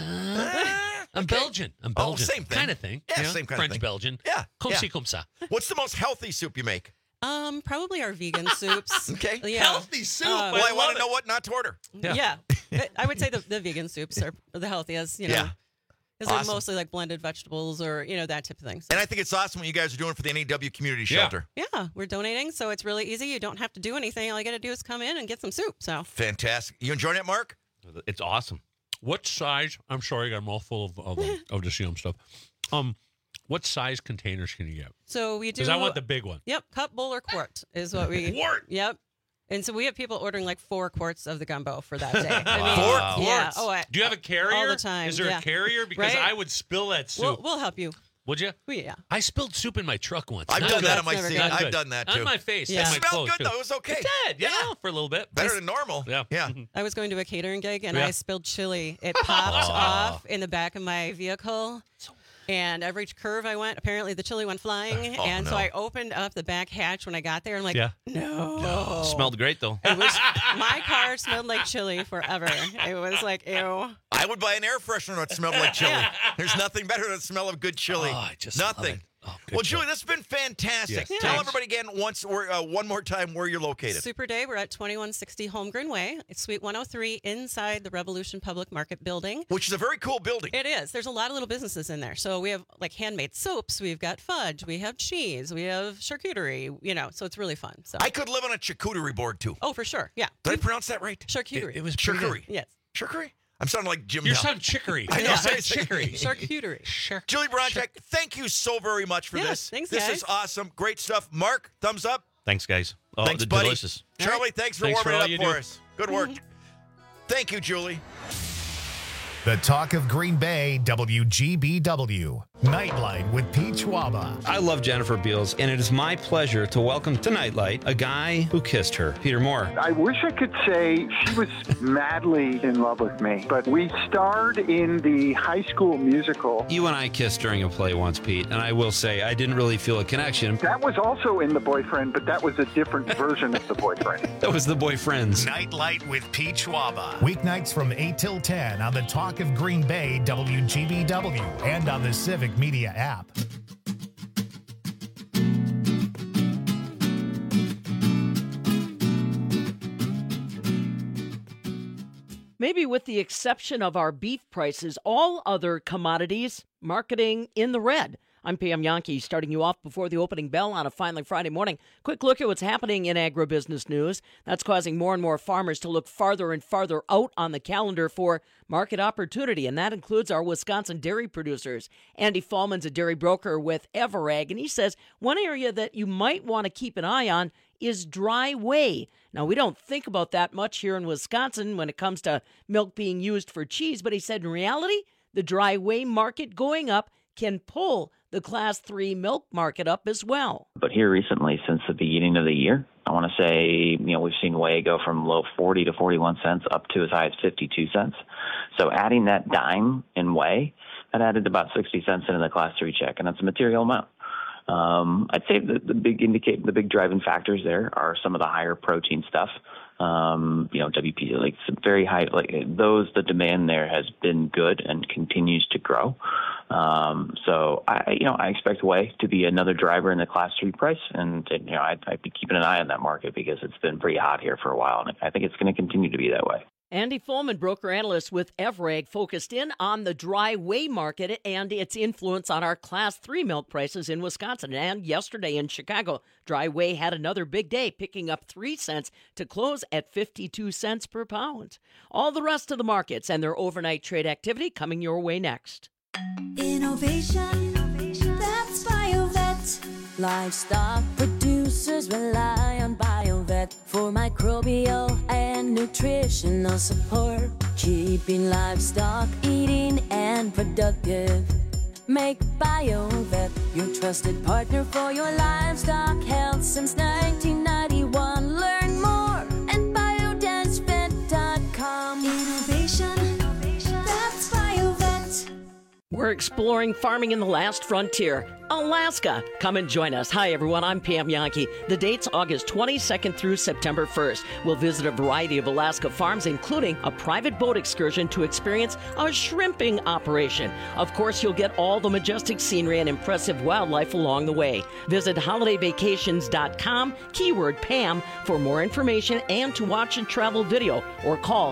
Yeah. I'm Belgian. I'm Oh, Belgian. same thing. Kind of thing. Yeah, you know? same kind of French thing. Belgian. Yeah. Comme yeah. ci, comme ça. What's the most healthy soup you make? Probably our vegan soups. Okay. Yeah. Healthy soup. Um, Well, I want to know what not to order. Yeah. I would say the vegan soups are the healthiest. You know. Yeah. Because Awesome. they're mostly like blended vegetables or, you know, that type of thing. So, And I think it's awesome what you guys are doing for the NAW Community Shelter. yeah, we're donating, so it's really easy. You don't have to do anything. All you got to do is come in and get some soup. So Fantastic. You enjoying it, Mark? It's awesome. What size? I'm sorry, I got a mouthful of this yum stuff. What size containers can you get? So we do. Because I want the big one. Yep, cup, bowl, or quart is what we. Quart? Yep. And so we have people ordering like 4 quarts of the gumbo for that day. I mean, 4 yeah. quarts? Oh, Do you have a carrier? all the time? Is there yeah. a carrier? Because Right? I would spill that soup. We'll help you. Would you? Yeah. I spilled soup in my truck once. I've Not done good. that on my That's seat. never Not I've good. done that On too. my face. Yeah. and It my smelled clothes, good too. though. It was okay. It did, you know, for a little bit. Better than normal. Yeah. Yeah. I was going to a catering gig and Yeah. I spilled chili. It popped off in the back of my vehicle. And every curve I went, apparently the chili went flying. Oh, and no. so I opened up the back hatch when I got there. I'm like, Yeah. no. Smelled great though. It was, my car smelled like chili forever. It was like, ew. I would buy an air freshener that smelled like chili. There's nothing better than the smell of good chili. Oh, I just love nothing. it. Oh, good Well, job. Julie, this has been fantastic. Yes. Tell Thanks. everybody again one more time where you're located. Super Day, we're at 2160 Holmgren Way. It's Suite 103 inside the Revolution Public Market building. Which is a very cool building. It is. There's a lot of little businesses in there. So we have like handmade soaps, we've got fudge, we have cheese, we have charcuterie, you know, so it's really fun. So I could live on a charcuterie board too. Oh, for sure. Yeah. Did I pronounce that right? Charcuterie. It was pretty good. Charcuterie. Yes. Charcuterie? I'm sounding like Jim Your now. son Chicory. I know. Your I son was Chicory. Charcuterie. Julie Bronchek, thank you so very much for Yes, this. thanks, This guys. is awesome. Great stuff. Mark, thumbs up. Thanks, guys. Oh, Thanks, they're buddy. delicious. Charlie, thanks for Thanks for all warming you it up for do. us. Good work. Thank you, Julie. The talk of Green Bay, WGBW. Nightlight with Pete Schwaba. I love Jennifer Beals, and it is my pleasure to welcome to Nightlight a guy who kissed her, Peter Moore. I wish I could say she was madly in love with me, but we starred in the High School Musical. You and I kissed during a play once, Pete, and I will say I didn't really feel a connection. That was also in The Boyfriend, but that was a different version of The Boyfriend. That was The Boyfriends. Nightlight with Pete Schwaba. Weeknights from 8 till 10 on the talk of Green Bay, WGBW, and on the Civic Media app. Maybe with the exception of our beef prices, all other commodities marketing in the red. I'm Pam Yankee, starting you off before the opening bell on a finally Friday morning. Quick look at what's happening in agribusiness news. That's causing more and more farmers to look farther and farther out on the calendar for market opportunity, and that includes our Wisconsin dairy producers. Andy Fallman's a dairy broker with Everag, and he says one area that you might want to keep an eye on is dry whey. Now, we don't think about that much here in Wisconsin when it comes to milk being used for cheese, but he said in reality, the dry whey market going up can pull the Class 3 milk market up as well. But here recently, since the beginning of the year, I want to say, we've seen whey go from low 40 to 41 cents up to as high as 52 cents. So adding that dime in whey, that added about 60 cents into the Class 3 check, and that's a material amount. I'd say the big driving factors there are some of the higher protein stuff. WP, like some very high, like those, the demand there has been good and continues to grow. So I expect whey to be another driver in the Class 3 price, and I'd be keeping an eye on that market because it's been pretty hot here for a while, and I think it's going to continue to be that way. Andy Fallman, broker analyst with Everag, focused in on the dry whey market and its influence on our Class 3 milk prices in Wisconsin. And yesterday in Chicago, dry whey had another big day, picking up 3 cents to close at 52 cents per pound. All the rest of the markets and their overnight trade activity coming your way next. Innovation, that's BioVet. Livestock producers rely on BioVet for microbial and nutritional support, keeping livestock eating and productive. Make BioVet your trusted partner for your livestock health since 1991. Learn more at biodancevet.com. Innovation, that's BioVet. We're exploring farming in the last frontier, Alaska. Come and join us. Hi, everyone. I'm Pam Yankee. The date's August 22nd through September 1st. We'll visit a variety of Alaska farms, including a private boat excursion to experience a shrimping operation. Of course, you'll get all the majestic scenery and impressive wildlife along the way. Visit holidayvacations.com, keyword Pam, for more information and to watch a travel video, or call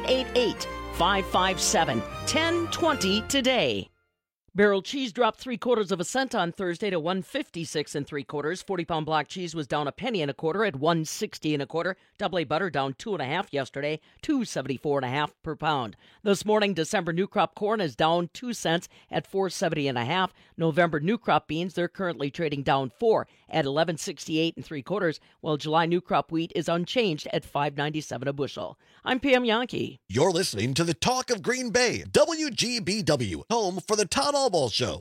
888-557-1020 today. Barrel cheese dropped 3/4 cent on Thursday to 156 3/4. 40-pound block cheese was down 1 1/4 at 160 1/4. Double A butter down 2 1/2 yesterday, 274 1/2 per pound. This morning, December new crop corn is down 2 cents at 470 1/2. November new crop beans, they're currently trading down 4 at 1168 3/4, while July new crop wheat is unchanged at 597 a bushel. I'm Pam Yankee. You're listening to the Talk of Green Bay, WGBW, home for the Todd Allball Show.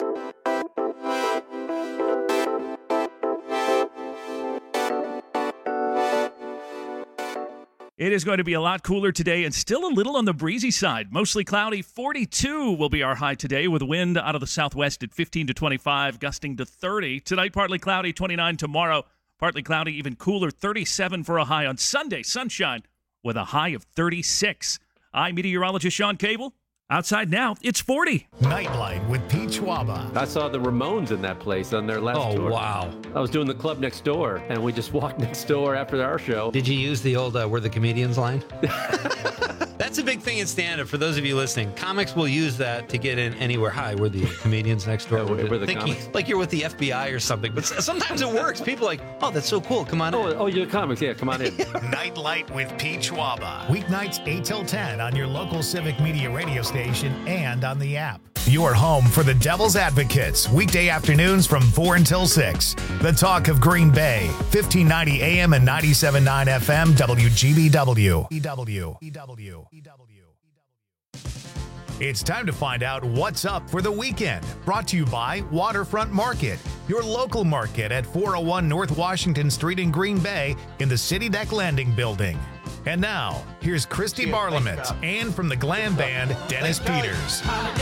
It is going to be a lot cooler today and still a little on the breezy side. Mostly cloudy. 42 will be our high today with wind out of the southwest at 15 to 25, gusting to 30. Tonight, partly cloudy, 29 tomorrow. Partly cloudy, even cooler, 37 for a high on Sunday. Sunshine with a high of 36. I'm meteorologist Sean Cable. Outside now, it's 40. Nightlight with Pete Schwaba. I saw the Ramones in that place on their last tour. Oh, wow. I was doing the club next door, and we just walked next door after our show. Did you use the old "We're the Comedians" line? That's a big thing in stand-up. For those of you listening, comics will use that to get in anywhere. Hi, we're the comedians next door. We're the comics. Like you're with the FBI or something. But sometimes it works. People are like, oh, that's so cool. Come on in. Oh, you're the comics. Yeah, come on in. Nightlight with Pete Schwaba. Weeknights 8 till 10 on your local Civic Media radio station and on the app. Your home for the Devil's Advocates. Weekday afternoons from 4 until 6. The Talk of Green Bay. 1590 AM and 97.9 FM WGBW. It's time to find out what's up for the weekend. Brought to you by Waterfront Market, your local market at 401 North Washington Street in Green Bay in the City Deck Landing Building. And now, here's Christy Barlamit and from the Glam Band, Dennis Peters.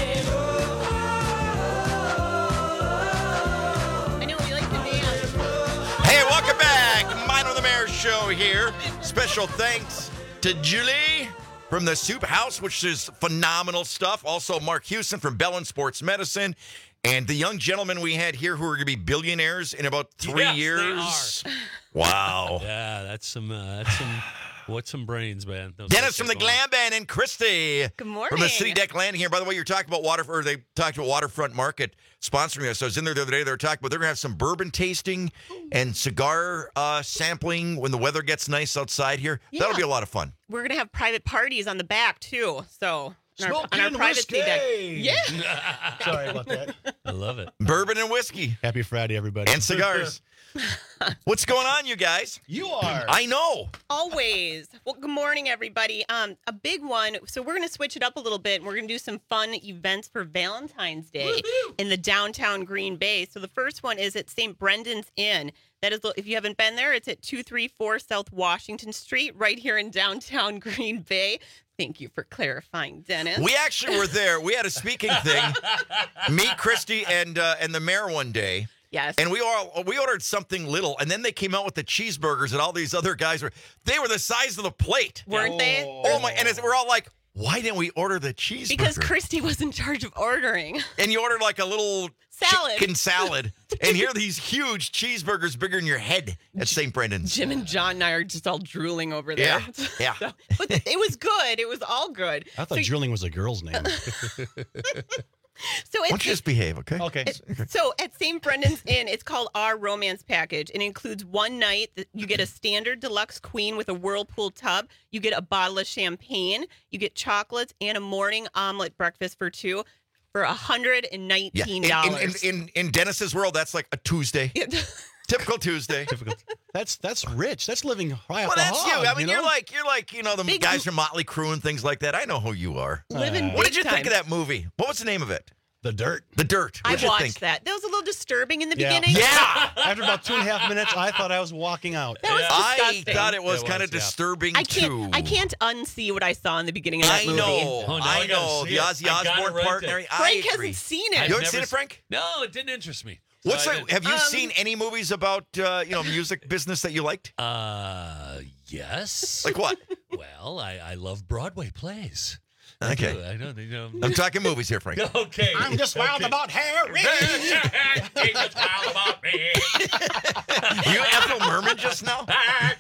Hey, welcome back. Mine with the Mayor show here. Special thanks to Julie from the Soup House, which is phenomenal stuff. Also, Mark Houston from Bellin Sports Medicine. And the young gentlemen we had here who are going to be billionaires in about 3 years. They are. Wow. Yeah, that's some brains, man. Those Dennis guys from the get going. Glam Band and Christy. Good morning. From the City Deck Landing here. By the way, you're talking about they talked about Waterfront Market sponsoring us. So I was in there the other day. They were talking about they're going to have some bourbon tasting and cigar sampling when the weather gets nice outside here. Yeah. That'll be a lot of fun. We're going to have private parties on the back, too. So on our private whiskey. City Deck. Yeah. Sorry about that. I love it. Bourbon and whiskey. Happy Friday, everybody. And cigars. What's going on, you guys? You are. I know. Always. Well, good morning, everybody. A big one. So we're going to switch it up a little bit. And we're going to do some fun events for Valentine's Day in the downtown Green Bay. So the first one is at St. Brendan's Inn. That is, if you haven't been there, it's at 234 South Washington Street, right here in downtown Green Bay. Thank you for clarifying, Dennis. We actually were there. We had a speaking thing. Me, Christy, and the mayor one day. Yes. And we ordered something little, and then they came out with the cheeseburgers, and all these other guys were the size of the plate. Weren't they? Oh my! And we're all like, why didn't we order the cheeseburger? Because Christy was in charge of ordering. And you ordered like a little salad. Chicken salad. And here are these huge cheeseburgers bigger than your head at St. Brendan's. Jim and John and I are just all drooling over there. Yeah. But it was good. It was all good. I thought drooling was a girl's name. So Why don't you just behave, okay? Okay. So at St. Brendan's Inn, it's called Our Romance Package. It includes one night that you get a standard deluxe queen with a whirlpool tub. You get a bottle of champagne. You get chocolates and a morning omelet breakfast for two for $119. Yeah. In Dennis's world, that's like a Tuesday. Typical Tuesday. That's rich. That's living high off Well, the that's hog, you. I mean, know? you're like the Big guys from Motley Crue and things like that. I know who you are. Living What did big you think time. of that movie? What was the name of it? The Dirt. The Dirt. I What'd you watched think? that. That was a little disturbing in the Yeah. beginning. Yeah. After about 2.5 minutes, I thought I was walking out. That was I disgusting. thought it was It kind was, of yeah. disturbing I too. can't unsee what I saw in the beginning of that I movie. know. Oh, now I I gotta know. see The it. Ozzy I gotta Osbourne rent part. it. Mary, Frank I agree. hasn't seen You it. haven't seen it, Frank? No, it didn't interest me. What's So I that? didn't. Have you seen any movies about music business that you liked? Yes. Like what? Well, I love Broadway plays. Okay. I know. I'm talking movies here, Frank. Okay. I'm just wild about Harry. He's just wild about me. You Ethel Merman just now? I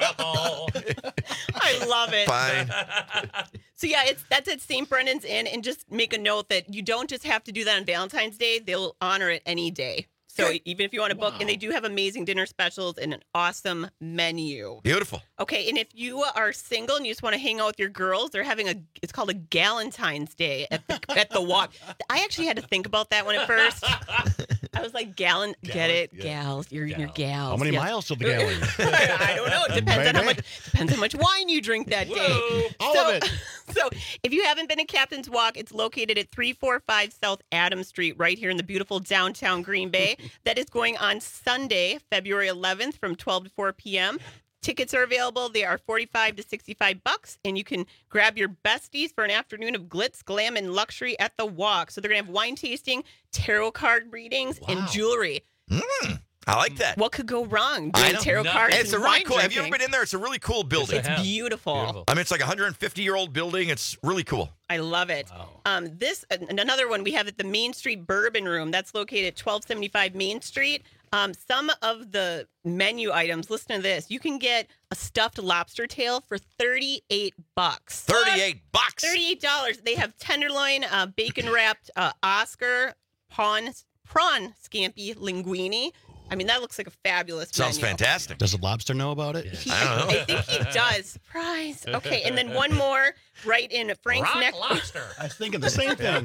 love it. Fine. So yeah, that's at St. Brendan's Inn, and just make a note that you don't just have to do that on Valentine's Day; they'll honor it any day. So even if you want to book, and they do have amazing dinner specials and an awesome menu. Beautiful. Okay, and if you are single and you just want to hang out with your girls, they're having it's called a Galentine's Day at the Walk. I actually had to think about that one at first. I was like, get it, yeah. gals, you're gals. How many Yes. miles till the gallon? I don't know. It depends on how much wine you drink that day. All of it. So if you haven't been to Captain's Walk, it's located at 345 South Adams Street, right here in the beautiful downtown Green Bay. That is going on Sunday, February 11th from 12 to 4 p.m. Tickets are available. They are $45 to $65, and you can grab your besties for an afternoon of glitz, glam, and luxury at the Walk. So they're going to have wine tasting, tarot card readings, and jewelry. I like that. What could go wrong I doing know. tarot cards And it's a and really wine cool. Have you ever drinking? been in there? It's a really cool building. It's beautiful. I mean, it's like a 150-year-old building. It's really cool. I love it. This another one we have at the Main Street Bourbon Room. That's located at 1275 Main Street. Some of the menu items. Listen to this. You can get a stuffed lobster tail for $38. $38. $38. They have tenderloin, bacon wrapped Oscar prawn scampi linguine. I mean, that looks like a fabulous Sounds menu. fantastic. Does the lobster know about it? I don't know. I think he does. Surprise. Okay, and then one more right in Frank's neck. Lobster. I was thinking the same thing.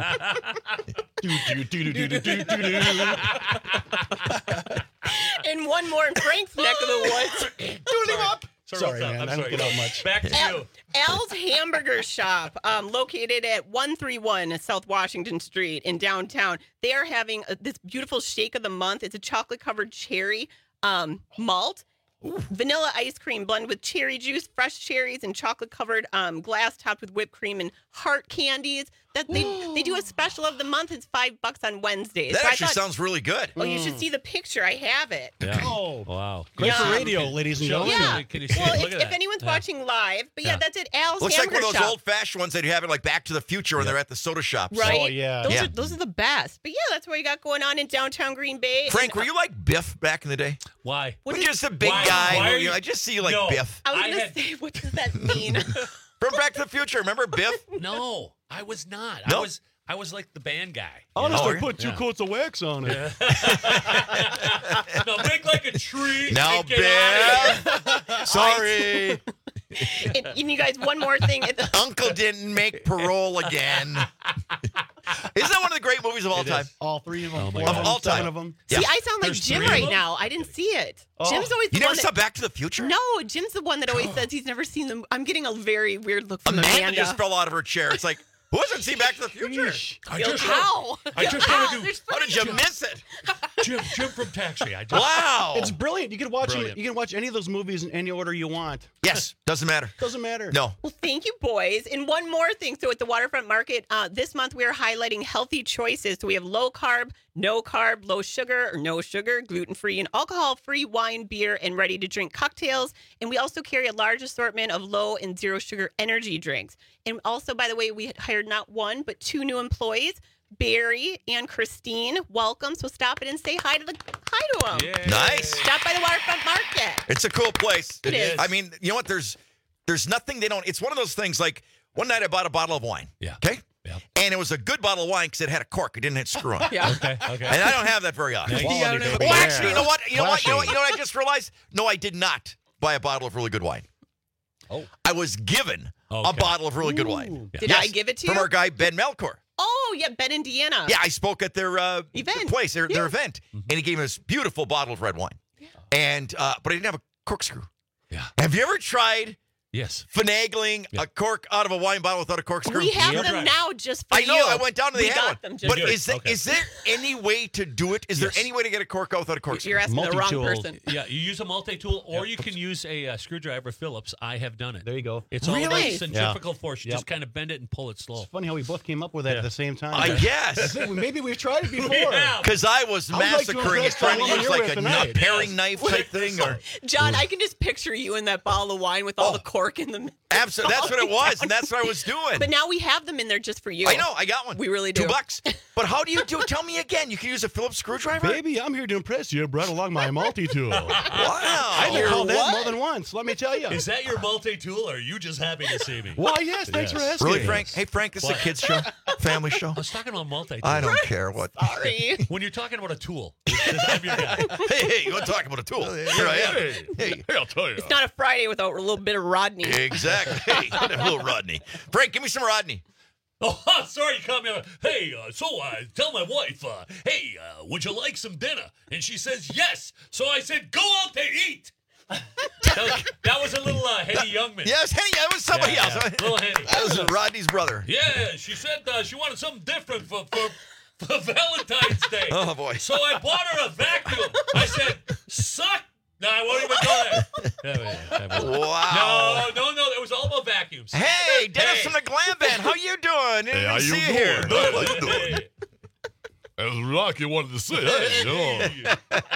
And one more in Frank's neck of the woods. Sorry, man. I don't get out much. Back to you. Al's Hamburger Shop, located at 131 South Washington Street in downtown. They are having this beautiful shake of the month. It's a chocolate-covered cherry malt. Vanilla ice cream blended with cherry juice, fresh cherries, and chocolate-covered glass topped with whipped cream and heart candies. That they do a special of the month. It's $5 on Wednesdays. That So I actually thought, sounds really good. well, you should see the picture. I have it. Yeah. Oh, wow. Great for Yeah. radio, ladies and gentlemen. Yeah. Can you see Well, it? Look at if that. anyone's Yeah. watching live, but yeah, Yeah. that's at Al's Looks like Hamburger one of those Shop. old-fashioned ones that you have in like Back to the Future when they're at the soda shops. Right? Oh, yeah. Those, Yeah. those are the best. But yeah, that's what you got going on in downtown Green Bay. Frank, And, were you like Biff back in the day? Why? What You're is- just a big Why- guy. why are who, you- I just see you like No. Biff. I was I going to had- say, what does that mean? From Back to the Future, remember Biff? No, I was not. No? I was like the band guy. Honestly, Oh, put 2 coats of wax on it. No, make like a tree. Now, and get out of here. Biff. Sorry. And you guys, one more thing. Uncle didn't make parole again. Isn't that one of the great movies of all time? All 3 of them. Oh, my 4 God. of them, All 7 time. of them. Yeah. See, I sound like There's Jim 3 of right them? now. I didn't see it. Oh. Jim's always You the never one saw that, Back to the Future? No, Jim's the one that always says he's never seen them. I'm getting a very weird look from Amanda Amanda. just fell out of her chair. It's like, who hasn't seen Back to the Future? I just How? I just How? want to do There's How did you miss it? Jim from Taxi. I just Wow. It's brilliant. You can watch Brilliant. You can watch any of those movies in any order you want. Yes, doesn't matter. Doesn't matter. No. Well, thank you, boys. And one more thing. So at the Waterfront Market this month, we are highlighting healthy choices. So we have low carb, no carb, low sugar or no sugar, gluten-free and alcohol-free wine, beer, and ready-to-drink cocktails. And we also carry a large assortment of low and zero sugar energy drinks. And also, by the way, we hired not 1, but 2 new employees, Barry and Christine. Welcome. So stop in and say hi to them. Nice. Stop by the Waterfront Market. It's a cool place. It is. I mean, you know what? There's nothing they don't. It's one of those things like one night I bought a bottle of wine. Yeah. Okay? Yeah. And it was a good bottle of wine because it had a cork. It didn't have screw on. Yeah. Okay. And I don't have that very often. Quality, baby. Well, actually, you know what? You know what? Flashy. You know what I just realized? No, I did not buy a bottle of really good wine. Oh. I was given a Okay. bottle of really good wine. Did I give it to you? From our guy, Ben Melkor. Oh, yeah, Ben, Indiana. Yeah, I spoke at their Event. place, their event, Mm-hmm. and he gave me this beautiful bottle of red wine. And but I didn't have a corkscrew. Yeah. Have you ever tried Yes. finagling a cork out of a wine bottle without a corkscrew? We have Yep. them Right. now just for I know. you. I went down to the We ad got one. them just But for you. is there, Okay. is there any way to do it? Is there Yes. any way to get a cork out without a corkscrew? You're asking the wrong Multi-tool. person. Yeah, you use a multi-tool, or you can use a screwdriver Phillips. I have done it. There you go. It's all about Really? centrifugal force. You Yep. just kind of bend it and pull it slow. It's funny how we both came up with that at the same time. I That's guess. it. Maybe we've tried it before. Yeah. Because I was I would like to massacring it, impress trying to the woman use you're like with a tonight. paring knife type thing. Or John, I can just picture you in that bottle of wine with all the cork in the. absolutely, that's what it was, and that's what I was doing. But now we have them in there just for you. I know, I got one. We really do. $2. But how do you do? Tell me again. You can use a Phillips screwdriver. Baby, I'm here to impress you. Brought along my multi-tool. Wow. I've been called that more than once. Let me tell you. Is that your multi-tool, or are you just happy to see me? Why, yes. Thanks for asking. Really, Frank? Hey, Frank, this is a What? kids show, family show. I was talking about multi-tool. I don't care what. Sorry. When you're talking about a tool, I'm your guy. Hey, you want to talk about a tool? Here I am. Hey, I'll tell you. It's not a Friday without a little bit of Rodney. exactly. Hey, a little Rodney. Frank, give me some Rodney. Oh, sorry, you caught me. Hey, so I tell my wife, hey, would you like some dinner? And she says yes. So I said, go out to eat. that was a little Henny Youngman. Yes, Henny. That was somebody Yeah, else. yeah. Little Henny. That was Rodney's brother. Yeah, she said she wanted something different for Valentine's Day. Oh, boy. So I bought her a vacuum. I said, suck. No, I won't even go there. Wow. No, it was all about vacuums. Hey, Dennis Hey. from the Glam Band. How you doing? Didn't even see you here. How you doing? As Rocky wanted to say, hey, you know.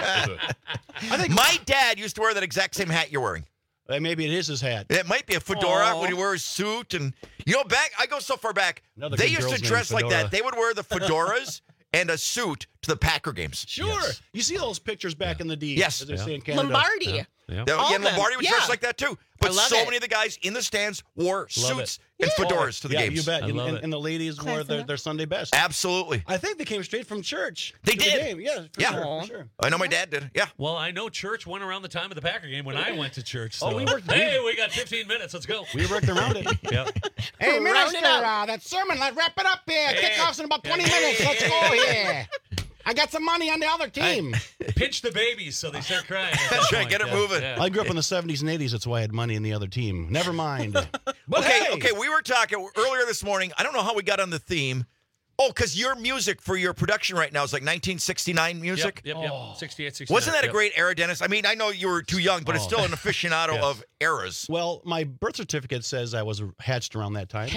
I think My dad used to wear that exact same hat you're wearing. maybe it is his hat. It might be a fedora Oh. when he wears a suit. And, you know, I go so far back, Another they good used to girl's name, dress like Fedora. that. They would wear the fedoras and a suit to the Packer games. Sure. Yes. You see those pictures back in the D. Yes. As they say in Canada. Lombardi. Yeah. Yeah, All of them. Lombardi would Yeah. dress like that too. But I love so it. many of the guys in the stands wore suits it. and fedoras to the yeah, games. you bet. I love it. And the ladies wore their Sunday best. Absolutely. I think they came straight from church. They to the did. game. Yeah, for Yeah. sure, for sure. I know my dad did. Yeah. Well, I know church went around the time of the Packer game when I went to church. So. Oh, we worked- Hey, we got 15 minutes. Let's go. We worked around it. Yep. Hey, Round it up. that sermon, let's wrap it up here. Hey. Kickoff's in about 20 Hey. minutes. Let's go here. I got some money on the other team. Pinch the babies so they start crying. That's right. Get it moving. I grew up in the 70s and 80s. That's why I had money in the other team. Never mind. Okay, we were talking earlier this morning. I don't know how we got on the theme. Oh, because your music for your production right now is like 1969 music? Yep. 68, 69. Wasn't that a great era, Dennis? I mean, I know you were too young, but it's still an aficionado of eras. Well, my birth certificate says I was hatched around that time.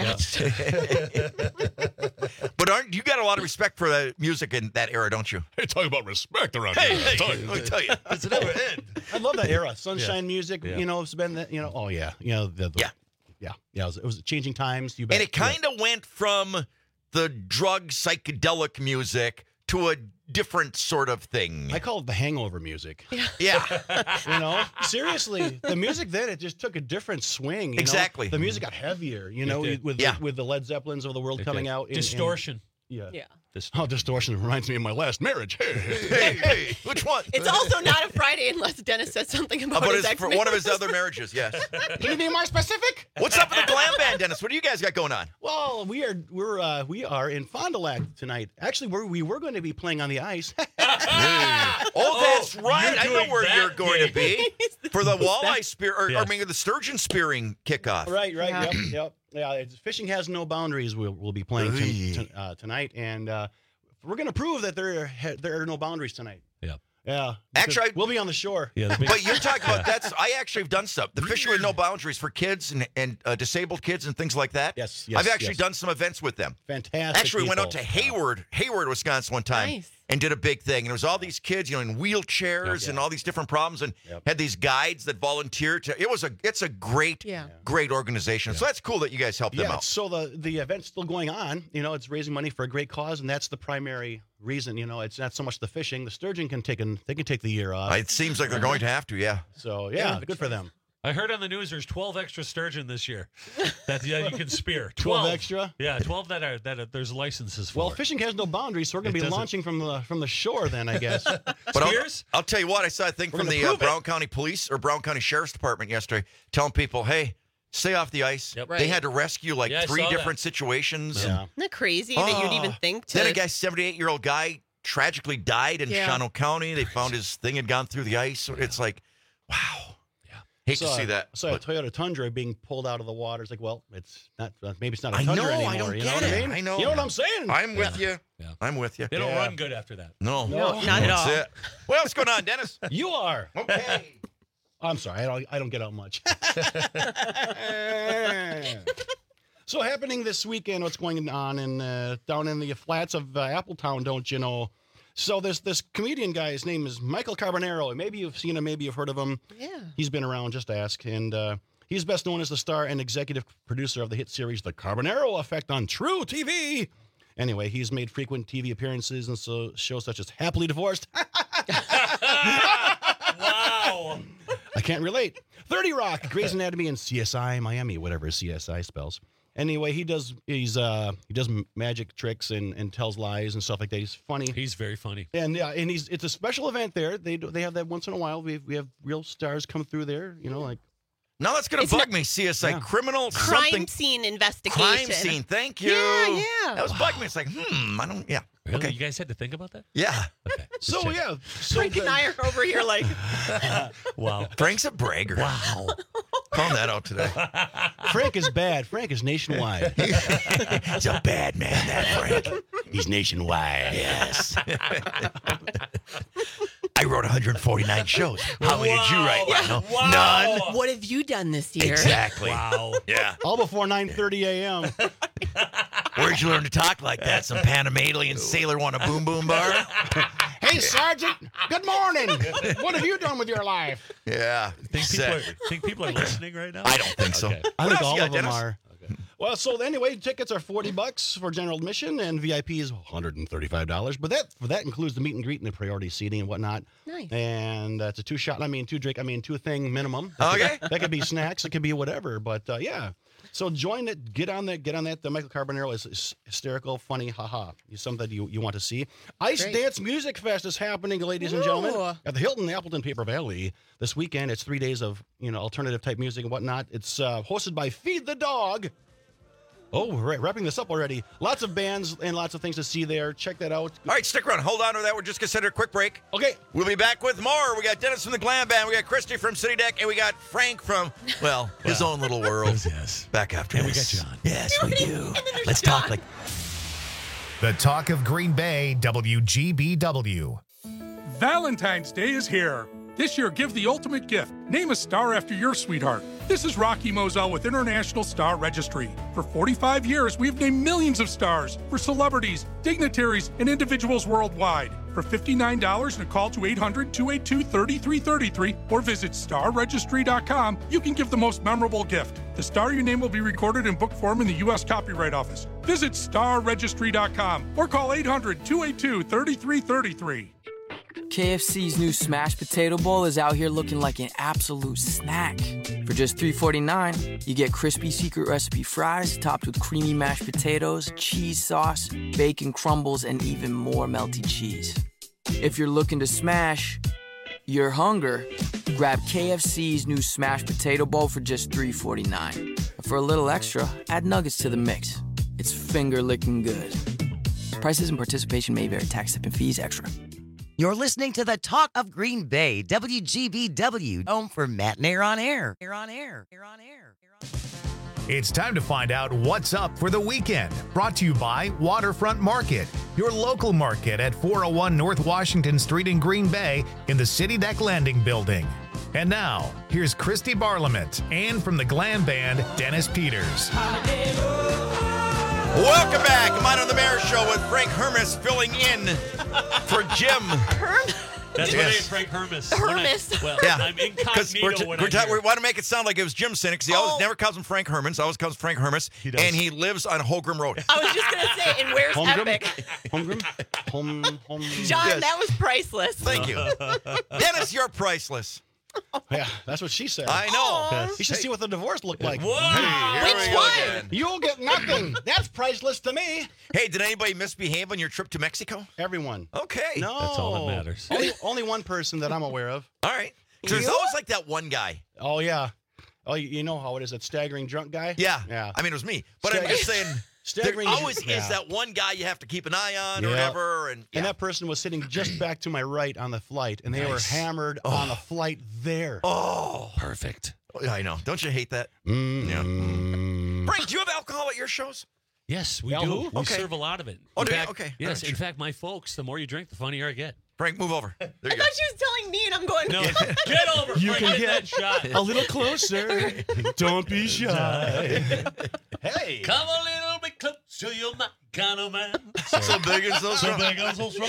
But you got a lot of respect for the music in that era, don't you? Hey, talk about respect around here. Let me tell you. Does it ever end? I love that era. Sunshine music, it's been that, oh, yeah. It was changing times. You bet. And it kind of went from the drug psychedelic music to a different sort of thing. I call it the hangover music. Yeah. Seriously, the music then, it just took a different swing. Exactly. The music got heavier, with the Led Zeppelins of the world coming out. Distortion. Yeah. Distortion reminds me of my last marriage. Hey, which one? It's also not a Friday unless Dennis says something about his ex. For one of his other marriages, yes. Can you be more specific? What's up with the glam band, Dennis? What do you guys got going on? Well, we are in Fond du Lac tonight. Actually, we were going to be playing on the ice. That's right. I know where you're going to be for the walleye spear, or the sturgeon spearing kickoff. Right. Yep. Yeah, Fishing Has No Boundaries. We'll be playing tonight, and we're going to prove that there are no boundaries tonight. Yeah. Actually, we'll be on the shore. But you're talking about I actually have done stuff. The Fishing with No Boundaries for kids and disabled kids and things like that. Yes. I've actually done some events with them. Fantastic. Actually, we went out to Hayward, Wisconsin one time. Nice. And did a big thing. And it was all these kids, in wheelchairs and all these different problems, and had these guides that volunteered to. It's a great organization. So that's cool that you guys helped them out. So the event's still going on. It's raising money for a great cause, and that's the primary reason. It's not so much the fishing. The sturgeon can take the year off. It seems like they're going to have to. Yeah. So good for them. I heard on the news there's 12 extra sturgeon this year that you can spear. 12 extra? Yeah, 12 that there's licenses for. Well, Fishing Has No Boundaries, so we're going to be launching from the shore then, I guess. But I'll tell you what, I saw a thing from the Brown County Police or Brown County Sheriff's Department yesterday telling people, hey, stay off the ice. Yep. They had to rescue 3 different situations. Yeah. Isn't that crazy that you'd even think to... Then a 78-year-old guy tragically died in Shawano County. They found his thing had gone through the ice. So it's like, wow. Hate to see that. So a Toyota Tundra being pulled out of the water. It's like, well, it's not. Maybe it's not a Tundra anymore. I don't you know get what it. I mean? I know. You know what I'm saying? I'm with you. Yeah. I'm with you. They don't run good after that. No, not at all. That's it. Well, what's going on, Dennis? You are. Okay. I'm sorry. I don't get out much. So happening this weekend, what's going on down in the flats of Appletown, don't you know? So this comedian guy, his name is Michael Carbonaro. Maybe you've seen him, maybe you've heard of him. Yeah. He's been around, just ask. And he's best known as the star and executive producer of the hit series The Carbonaro Effect on True TV. Anyway, he's made frequent TV appearances and shows such as Happily Divorced. Wow. I can't relate. 30 Rock, Grey's Anatomy, and CSI Miami, whatever CSI spells. Anyway, he does magic tricks and tells lies and stuff like that. He's funny. He's very funny. And it's a special event there. They have that once in a while. We have real stars come through there. Now that's going to bug me. CSI criminal crime scene investigation. Crime scene. Thank you. Yeah. That was bugging me. It's like, I don't. Yeah. Really? Okay. You guys had to think about that? Yeah. Okay. So Frank and I are over here like. Wow. Frank's a bragger. Wow. Found that out today. Frank is bad. Frank is nationwide. He's a bad man, that Frank. He's nationwide. Yes. I wrote 149 shows. How many did you write? Wow. Wow. None. What have you done this year? Exactly. Wow. Yeah. All before 9:30 a.m. Where'd you learn to talk like that? Some Panamanian sailor want a boom boom bar? Hey, Sergeant. Good morning. What have you done with your life? Yeah. Think people are listening right now? I don't think so. Okay. I What think else all you of got, them Dennis? are. Well, so anyway, tickets are $40 for general admission, and VIP is $135. But that includes the meet and greet and the priority seating and whatnot. Nice. And it's a two drink, two thing minimum. Okay. That could be snacks. It could be whatever. But yeah. So join it. Get on that. The Michael Carbonaro is hysterical, funny, haha. It's something that you want to see. Ice Great. Dance Music Fest is happening, ladies and gentlemen, at the Hilton Appleton Paper Valley this weekend. It's 3 days of alternative type music and whatnot. It's hosted by Feed the Dog. Oh, we're wrapping this up already. Lots of bands and lots of things to see there. Check that out. All right, stick around. Hold on to that. We're just going to send a quick break. Okay. We'll be back with more. We got Dennis from the Glam Band. We got Christy from City Deck. And we got Frank from, his own little world. Yes. Back after And this. we got John. Yes, we do. Let's talk like... The Talk of Green Bay, WGBW. Valentine's Day is here. This year, give the ultimate gift. Name a star after your sweetheart. This is Rocky Moselle with International Star Registry. For 45 years, we've named millions of stars for celebrities, dignitaries, and individuals worldwide. For $59 and a call to 800-282-3333 or visit starregistry.com, you can give the most memorable gift. The star you name will be recorded in book form in the U.S. Copyright Office. Visit starregistry.com or call 800-282-3333. KFC's new Smashed Potato Bowl is out here looking like an absolute snack. For just $3.49, you get crispy secret recipe fries topped with creamy mashed potatoes, cheese sauce, bacon crumbles, and even more melty cheese. If you're looking to smash your hunger, grab KFC's new Smashed Potato Bowl for just $3.49. For a little extra, add nuggets to the mix. It's finger-licking good. Prices and participation may vary. Tax, tip, and fees extra. You're listening to the Talk of Green Bay, WGBW, home for Matt Nair on air. It's time to find out what's up for the weekend. Brought to you by Waterfront Market, your local market at 401 North Washington Street in Green Bay in the City Deck Landing Building. And now, here's Christy Barlament and from the Glam Band, Dennis Peters. Welcome back. I'm on the Mayor Show with Frank Hermes filling in for Jim. That's Yes. my name, Frank Hermes. Hermes. I'm incognito when I'm we here. want to make it sound like it was Jim Sinek because he always never calls him Frank Hermans. Always calls him Frank Hermes. He does. And he lives on Holgram Road. I was just going to say, and where's Epic? Home. John, Yes. that was priceless. Thank you. Dennis, you're priceless. Yeah, that's what she said. I know. You should see what the divorce looked like. Whoa. Hey, here we go again. You'll get nothing. That's priceless to me. Hey, did anybody misbehave on your trip to Mexico? Everyone. Okay. No. That's all that matters. Only one person that I'm aware of. All right. So there's always like that one guy. Oh, yeah. Oh, you know how it is, that staggering drunk guy? Yeah. Yeah. I mean, it was me. But I'm just saying, there Staggering- always yeah. is that one guy you have to keep an eye on or Yeah. whatever. And And that person was sitting just back to my right on the flight, and they were hammered on the flight there. Oh, perfect. I know. Don't you hate that? Mm. Frank, do you have alcohol at your shows? Yes, we Yahoo? do. We Okay. serve a lot of it. Oh, In do you? fact, Okay. Yes, All right, in fact, my folks, the more you drink, the funnier I get. Frank, move over. There I you go. thought she was telling me, and I'm going, No, get over. You Frank, can that get shot. a little closer. Don't be shy. Hey. Come a little bit closer, you're my kind of man. So big and so strong. big and so strong.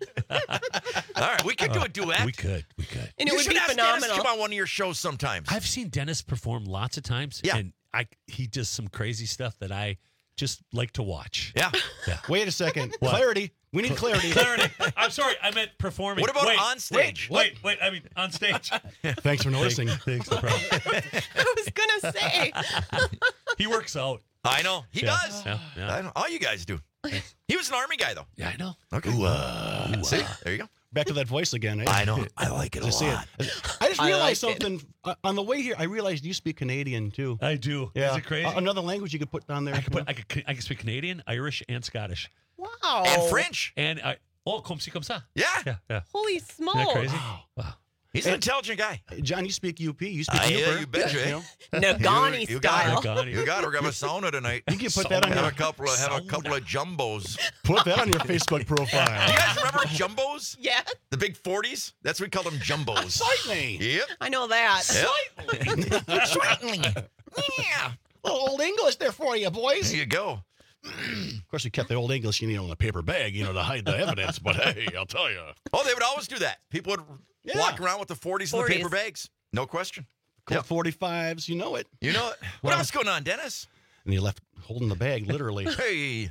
All right, we could do a duet. We could. and it You would should be ask Dennis to phenomenal. come on one of your shows sometimes. I've seen Dennis perform lots of times. Yeah. And he does some crazy stuff that I just like to watch. Yeah. Wait a second. What? Clarity. We need clarity. Clarity. I'm sorry, I meant performing. What about Wait, on stage? Wait, I mean on stage. Thanks for noticing. Thanks, no problem. I was going to say. He works out. I know. He Yeah. does. Yeah, yeah. I know. All you guys do. He was an Army guy, though. Yeah, I know. Okay. See? There you go. Back to that voice again. Eh? I know. I like it a Just see lot. I just I realized like it. something on the way here. I realized you speak Canadian too. I do. Yeah. Is it crazy? Another language you could put down there. I can speak Canadian, Irish, and Scottish. Wow. And French. And comme ci, comme ça. Yeah. Yeah. Holy Isn't smokes. that crazy? Wow. He's an intelligent guy. John, you speak UP. You speak Yeah, Uper. you betcha. You eh? know? Nagani You got style. it. You got it. We're gonna have a sauna tonight. You can put that on have your a couple of jumbos. put that on your Facebook profile. Do you guys remember jumbos? Yeah, The big 40s? That's what we call them jumbos. Certainly. Yep. I know that. Certainly. Yeah. Little old English there for you, boys. There you go. Of course, we kept the old English, in a paper bag, to hide the evidence. But hey, I'll tell you. Oh, they would always do that. People would walk around with the 40s in the paper bags. No question. Colt 45s, you know it. You know it. What else going on, Dennis? And he left holding the bag, literally. Hey.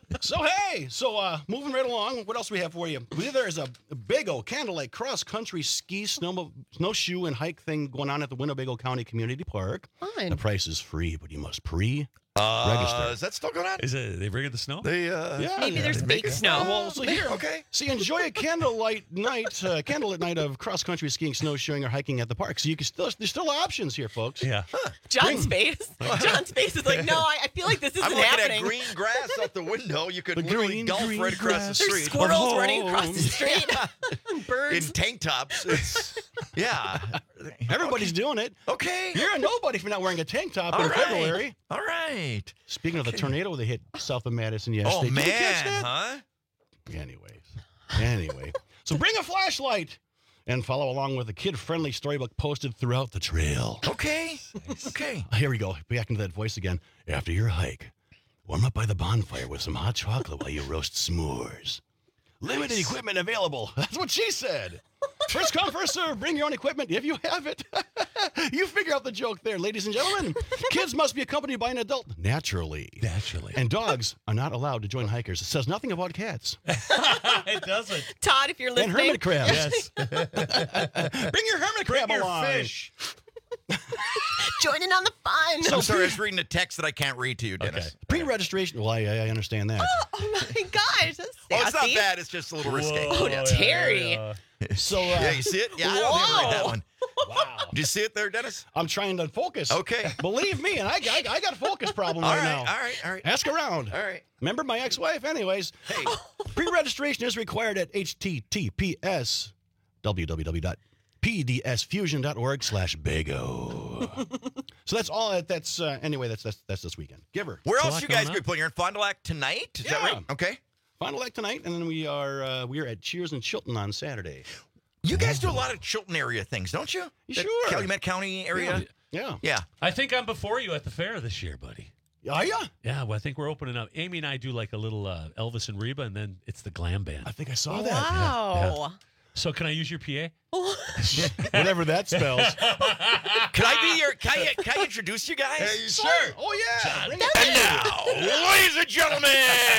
So moving right along, what else we have for you? There's a big old candlelight cross-country ski, snowshoe, and hike thing going on at the Winnebago County Community Park. Fun. The price is free, but you must register. Is that still going on? Is it? They bringing the snow? They, Maybe there's fake snow. Well, so here, Okay. See, enjoy a candlelit night of cross-country skiing, snowshoeing, or hiking at the park. So you can there's still options here, folks. Yeah. John's face. John's face is like, no, I feel like this isn't I'm looking happening. at green grass out the window. You could The literally golf green right across the grass. street. There's squirrels running across the street. Birds. In tank tops. It's, yeah. Everybody's doing it. Okay. You're a nobody for not wearing a tank top All in right. February. All right. Speaking of the tornado that hit south of Madison yesterday. Oh, Did you catch man. that? Huh? Anyway. So bring a flashlight and follow along with a kid-friendly storybook posted throughout the trail. Okay. Okay. Here we go. Back into that voice again. After your hike, warm up by the bonfire with some hot chocolate while you roast s'mores. Limited equipment available. That's what she said. First come, first serve. Bring your own equipment if you have it. You figure out the joke there, ladies and gentlemen. Kids must be accompanied by an adult. Naturally. And dogs are not allowed to join hikers. It says nothing about cats. It doesn't. Todd, if you're And listening. hermit crabs. Yes. Bring your hermit crab Your along. fish. Joining on the fun. I'm sorry, I was reading a text that I can't read to you, Dennis. Okay. Pre-registration. Well, I understand that. Oh my gosh, that's Oh, it's not sassy. bad. It's just a little risque. Oh, Terry. So, Yeah, you see it? Yeah, I don't think I read that one. Wow. Did you see it there, Dennis? I'm trying to focus. Okay. Believe me, and I got a focus problem All right, right, now. all right. Ask around. All right. Remember my ex-wife? Anyways, Hey. pre-registration is required at https www.pdsfusion.org/bago. So that's all. That's anyway. That's this weekend. Giver. Where It's a else lot you guys going be playing? You're in Fond du Lac tonight? Is that Yeah. right? Okay. Final act tonight, and then we are at Cheers and Chilton on Saturday. You guys do a lot of Chilton area things, don't you? That Sure. Calumet County area? Yeah. Yeah. I think I'm before you at the fair this year, buddy. Are ya? Yeah, well, I think we're opening up. Amy and I do like a little Elvis and Reba, and then it's the glam band. I think I saw that. Wow. So can I use your PA? Whatever that spells. Can I introduce you guys? Sure. Oh yeah. Bring it. And now, ladies and gentlemen,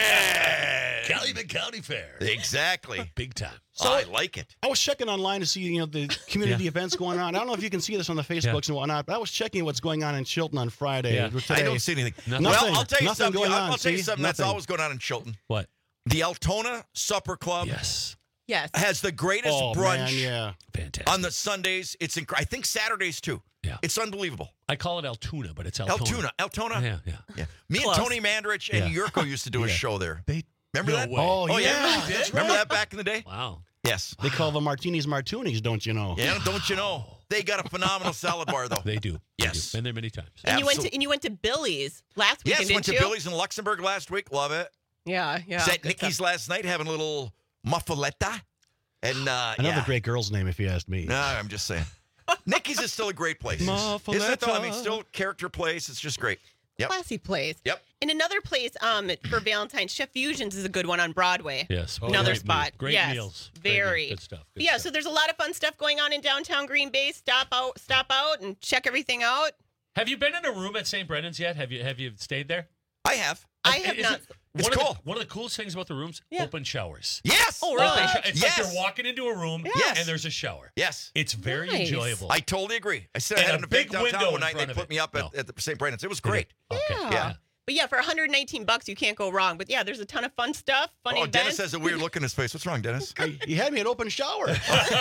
Calumet County Fair. Exactly. Big time. So- I like it. I was checking online to see, the community events going on. I don't know if you can see this on the Facebooks and whatnot, but I was checking what's going on in Chilton on Friday. Yeah. Today. I don't see anything. Nothing. Well, I'll tell you Nothing something. going on, I'll tell you see? something that's Nothing. always going on in Chilton. What? The Altona Supper Club Yes. Yes. has the greatest Oh, brunch man, yeah. Fantastic. on the Sundays. It's I think Saturdays too. Yeah. It's unbelievable. I call it Altoona, but it's Altona. Altona. Yeah, yeah. Yeah. Me Close. and Tony Mandrich and Yeah. Yurko used to do a Yeah. show there. They Remember no that? way. Oh, Oh, yeah. yeah. That's Remember right. that back in the day? Wow. Yes. They call the martinis martuni's, don't you know? Yeah, don't you know? They got a phenomenal salad bar, though. They do. They Yes. do. Been there many times. And Absolutely. you went to Billy's last weekend, Yes, went to didn't you? Billy's in Luxembourg last week. Love it. Yeah, yeah. Sat at Good Nikki's stuff. last night having a little muffaletta. And Another yeah. great girl's name, if you ask me. No, I'm just saying. Nikki's is still a great place. Isn't it though? I mean, still character place. It's just great. Yep. Classy place. Yep. And another place for Valentine's, Chef Fusions is a good one on Broadway. Yes. Another great spot. meal. Great Yes, meals. Great very. meals. Good stuff. Good Yeah, stuff. so there's a lot of fun stuff going on in downtown Green Bay. Stop out and check everything out. Have you been in a room at St. Brendan's yet? Have you stayed there? I have. I have Is not. it- It's one of cool. one of the coolest things about the rooms, Yeah. open showers. Yes. Oh, really? It's Yes. like you're walking into a room Yes. and there's a shower. Yes. It's very Nice. enjoyable. I totally agree. I said I And had a an event big window downtown one in night and front they of put it. me up No. at the St. Brandon's. It was great. Okay. Yeah. But yeah, for $119, you can't go wrong. But yeah, there's a ton of fun stuff, funny Oh, events. Dennis has a weird look in his face. What's wrong, Dennis? You had me at open shower.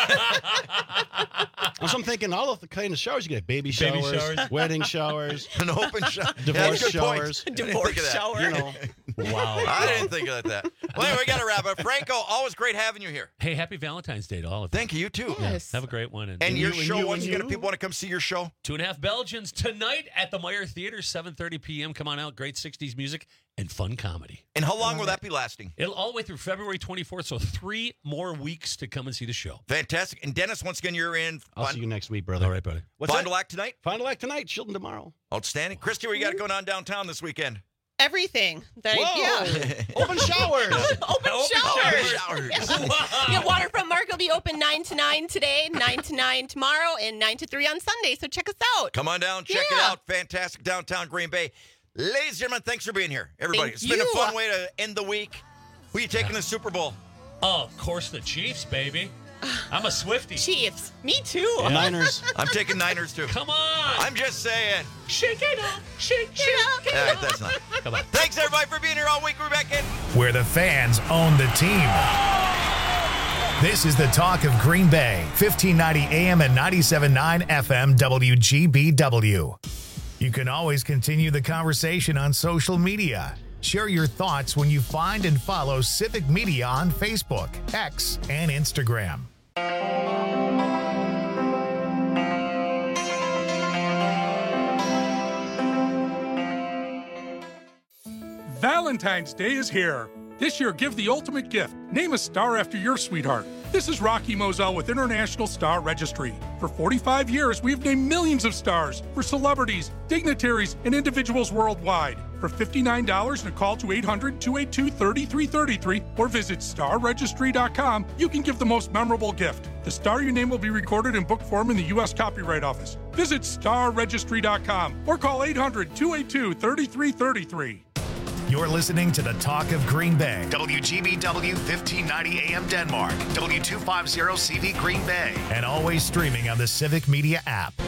So I'm thinking all of the kind of showers you get: baby showers, showers. wedding showers, An open shower. divorce That's a good point. showers. I didn't think Divorce of that. shower. You know, Wow. I didn't think of that. Well, anyway, we got to wrap up. Franco, always great having you here. Hey, happy Valentine's Day to all of you. Thank you. You too. Yes. Have a great one. And your you, and show, you, once and again, you. if people want to come see your show, 2.5 Belgians tonight at the Meyer Theater, 7:30 p.m. Come on out. Great 60s music and fun comedy. and how long will that be lasting? It'll all the way through February 24th, so 3 more weeks to come and see the show. Fantastic. And Dennis, once again, you're in. I'll see you next week, brother. All right, buddy. What's Fond that? du Lac tonight? Final act tonight, Chilton tomorrow. Outstanding. Christy, what you got going on downtown this weekend? Everything. Whoa! Open showers. Open showers. Yeah, Waterfront Market will be open 9 to 9 today, 9 to 9 tomorrow, and 9 to 3 on Sunday. So check us out. Come on down, check it Yeah. out. Fantastic downtown Green Bay. Ladies and gentlemen, thanks for being here. Everybody, Thank it's been a you. fun way to end the week. Who are you taking the Super Bowl? Oh, of course, the Chiefs, baby. I'm a Swiftie. Chiefs. Me too. Niners. I'm taking Niners too. Come on. I'm just saying. Shake it up. Shake it All right, that's not. Come on. Thanks everybody for being here all week. We're back in. Where the fans own the team. This is the talk of Green Bay, 1590 AM and 97.9 FM WGBW. You can always continue the conversation on social media. Share your thoughts when you find and follow Civic Media on Facebook, X, and Instagram. Valentine's Day is here. This year, give the ultimate gift. Name a star after your sweetheart. This is Rocky Moselle with International Star Registry. For 45 years, we've named millions of stars for celebrities, dignitaries, and individuals worldwide. For $59 and a call to 800-282-3333 or visit starregistry.com, you can give the most memorable gift. The star you name will be recorded in book form in the U.S. Copyright Office. Visit starregistry.com or call 800-282-3333. You're listening to the Talk of Green Bay. WGBW 1590 AM Denmark. W250 CV Green Bay. And always streaming on the Civic Media app.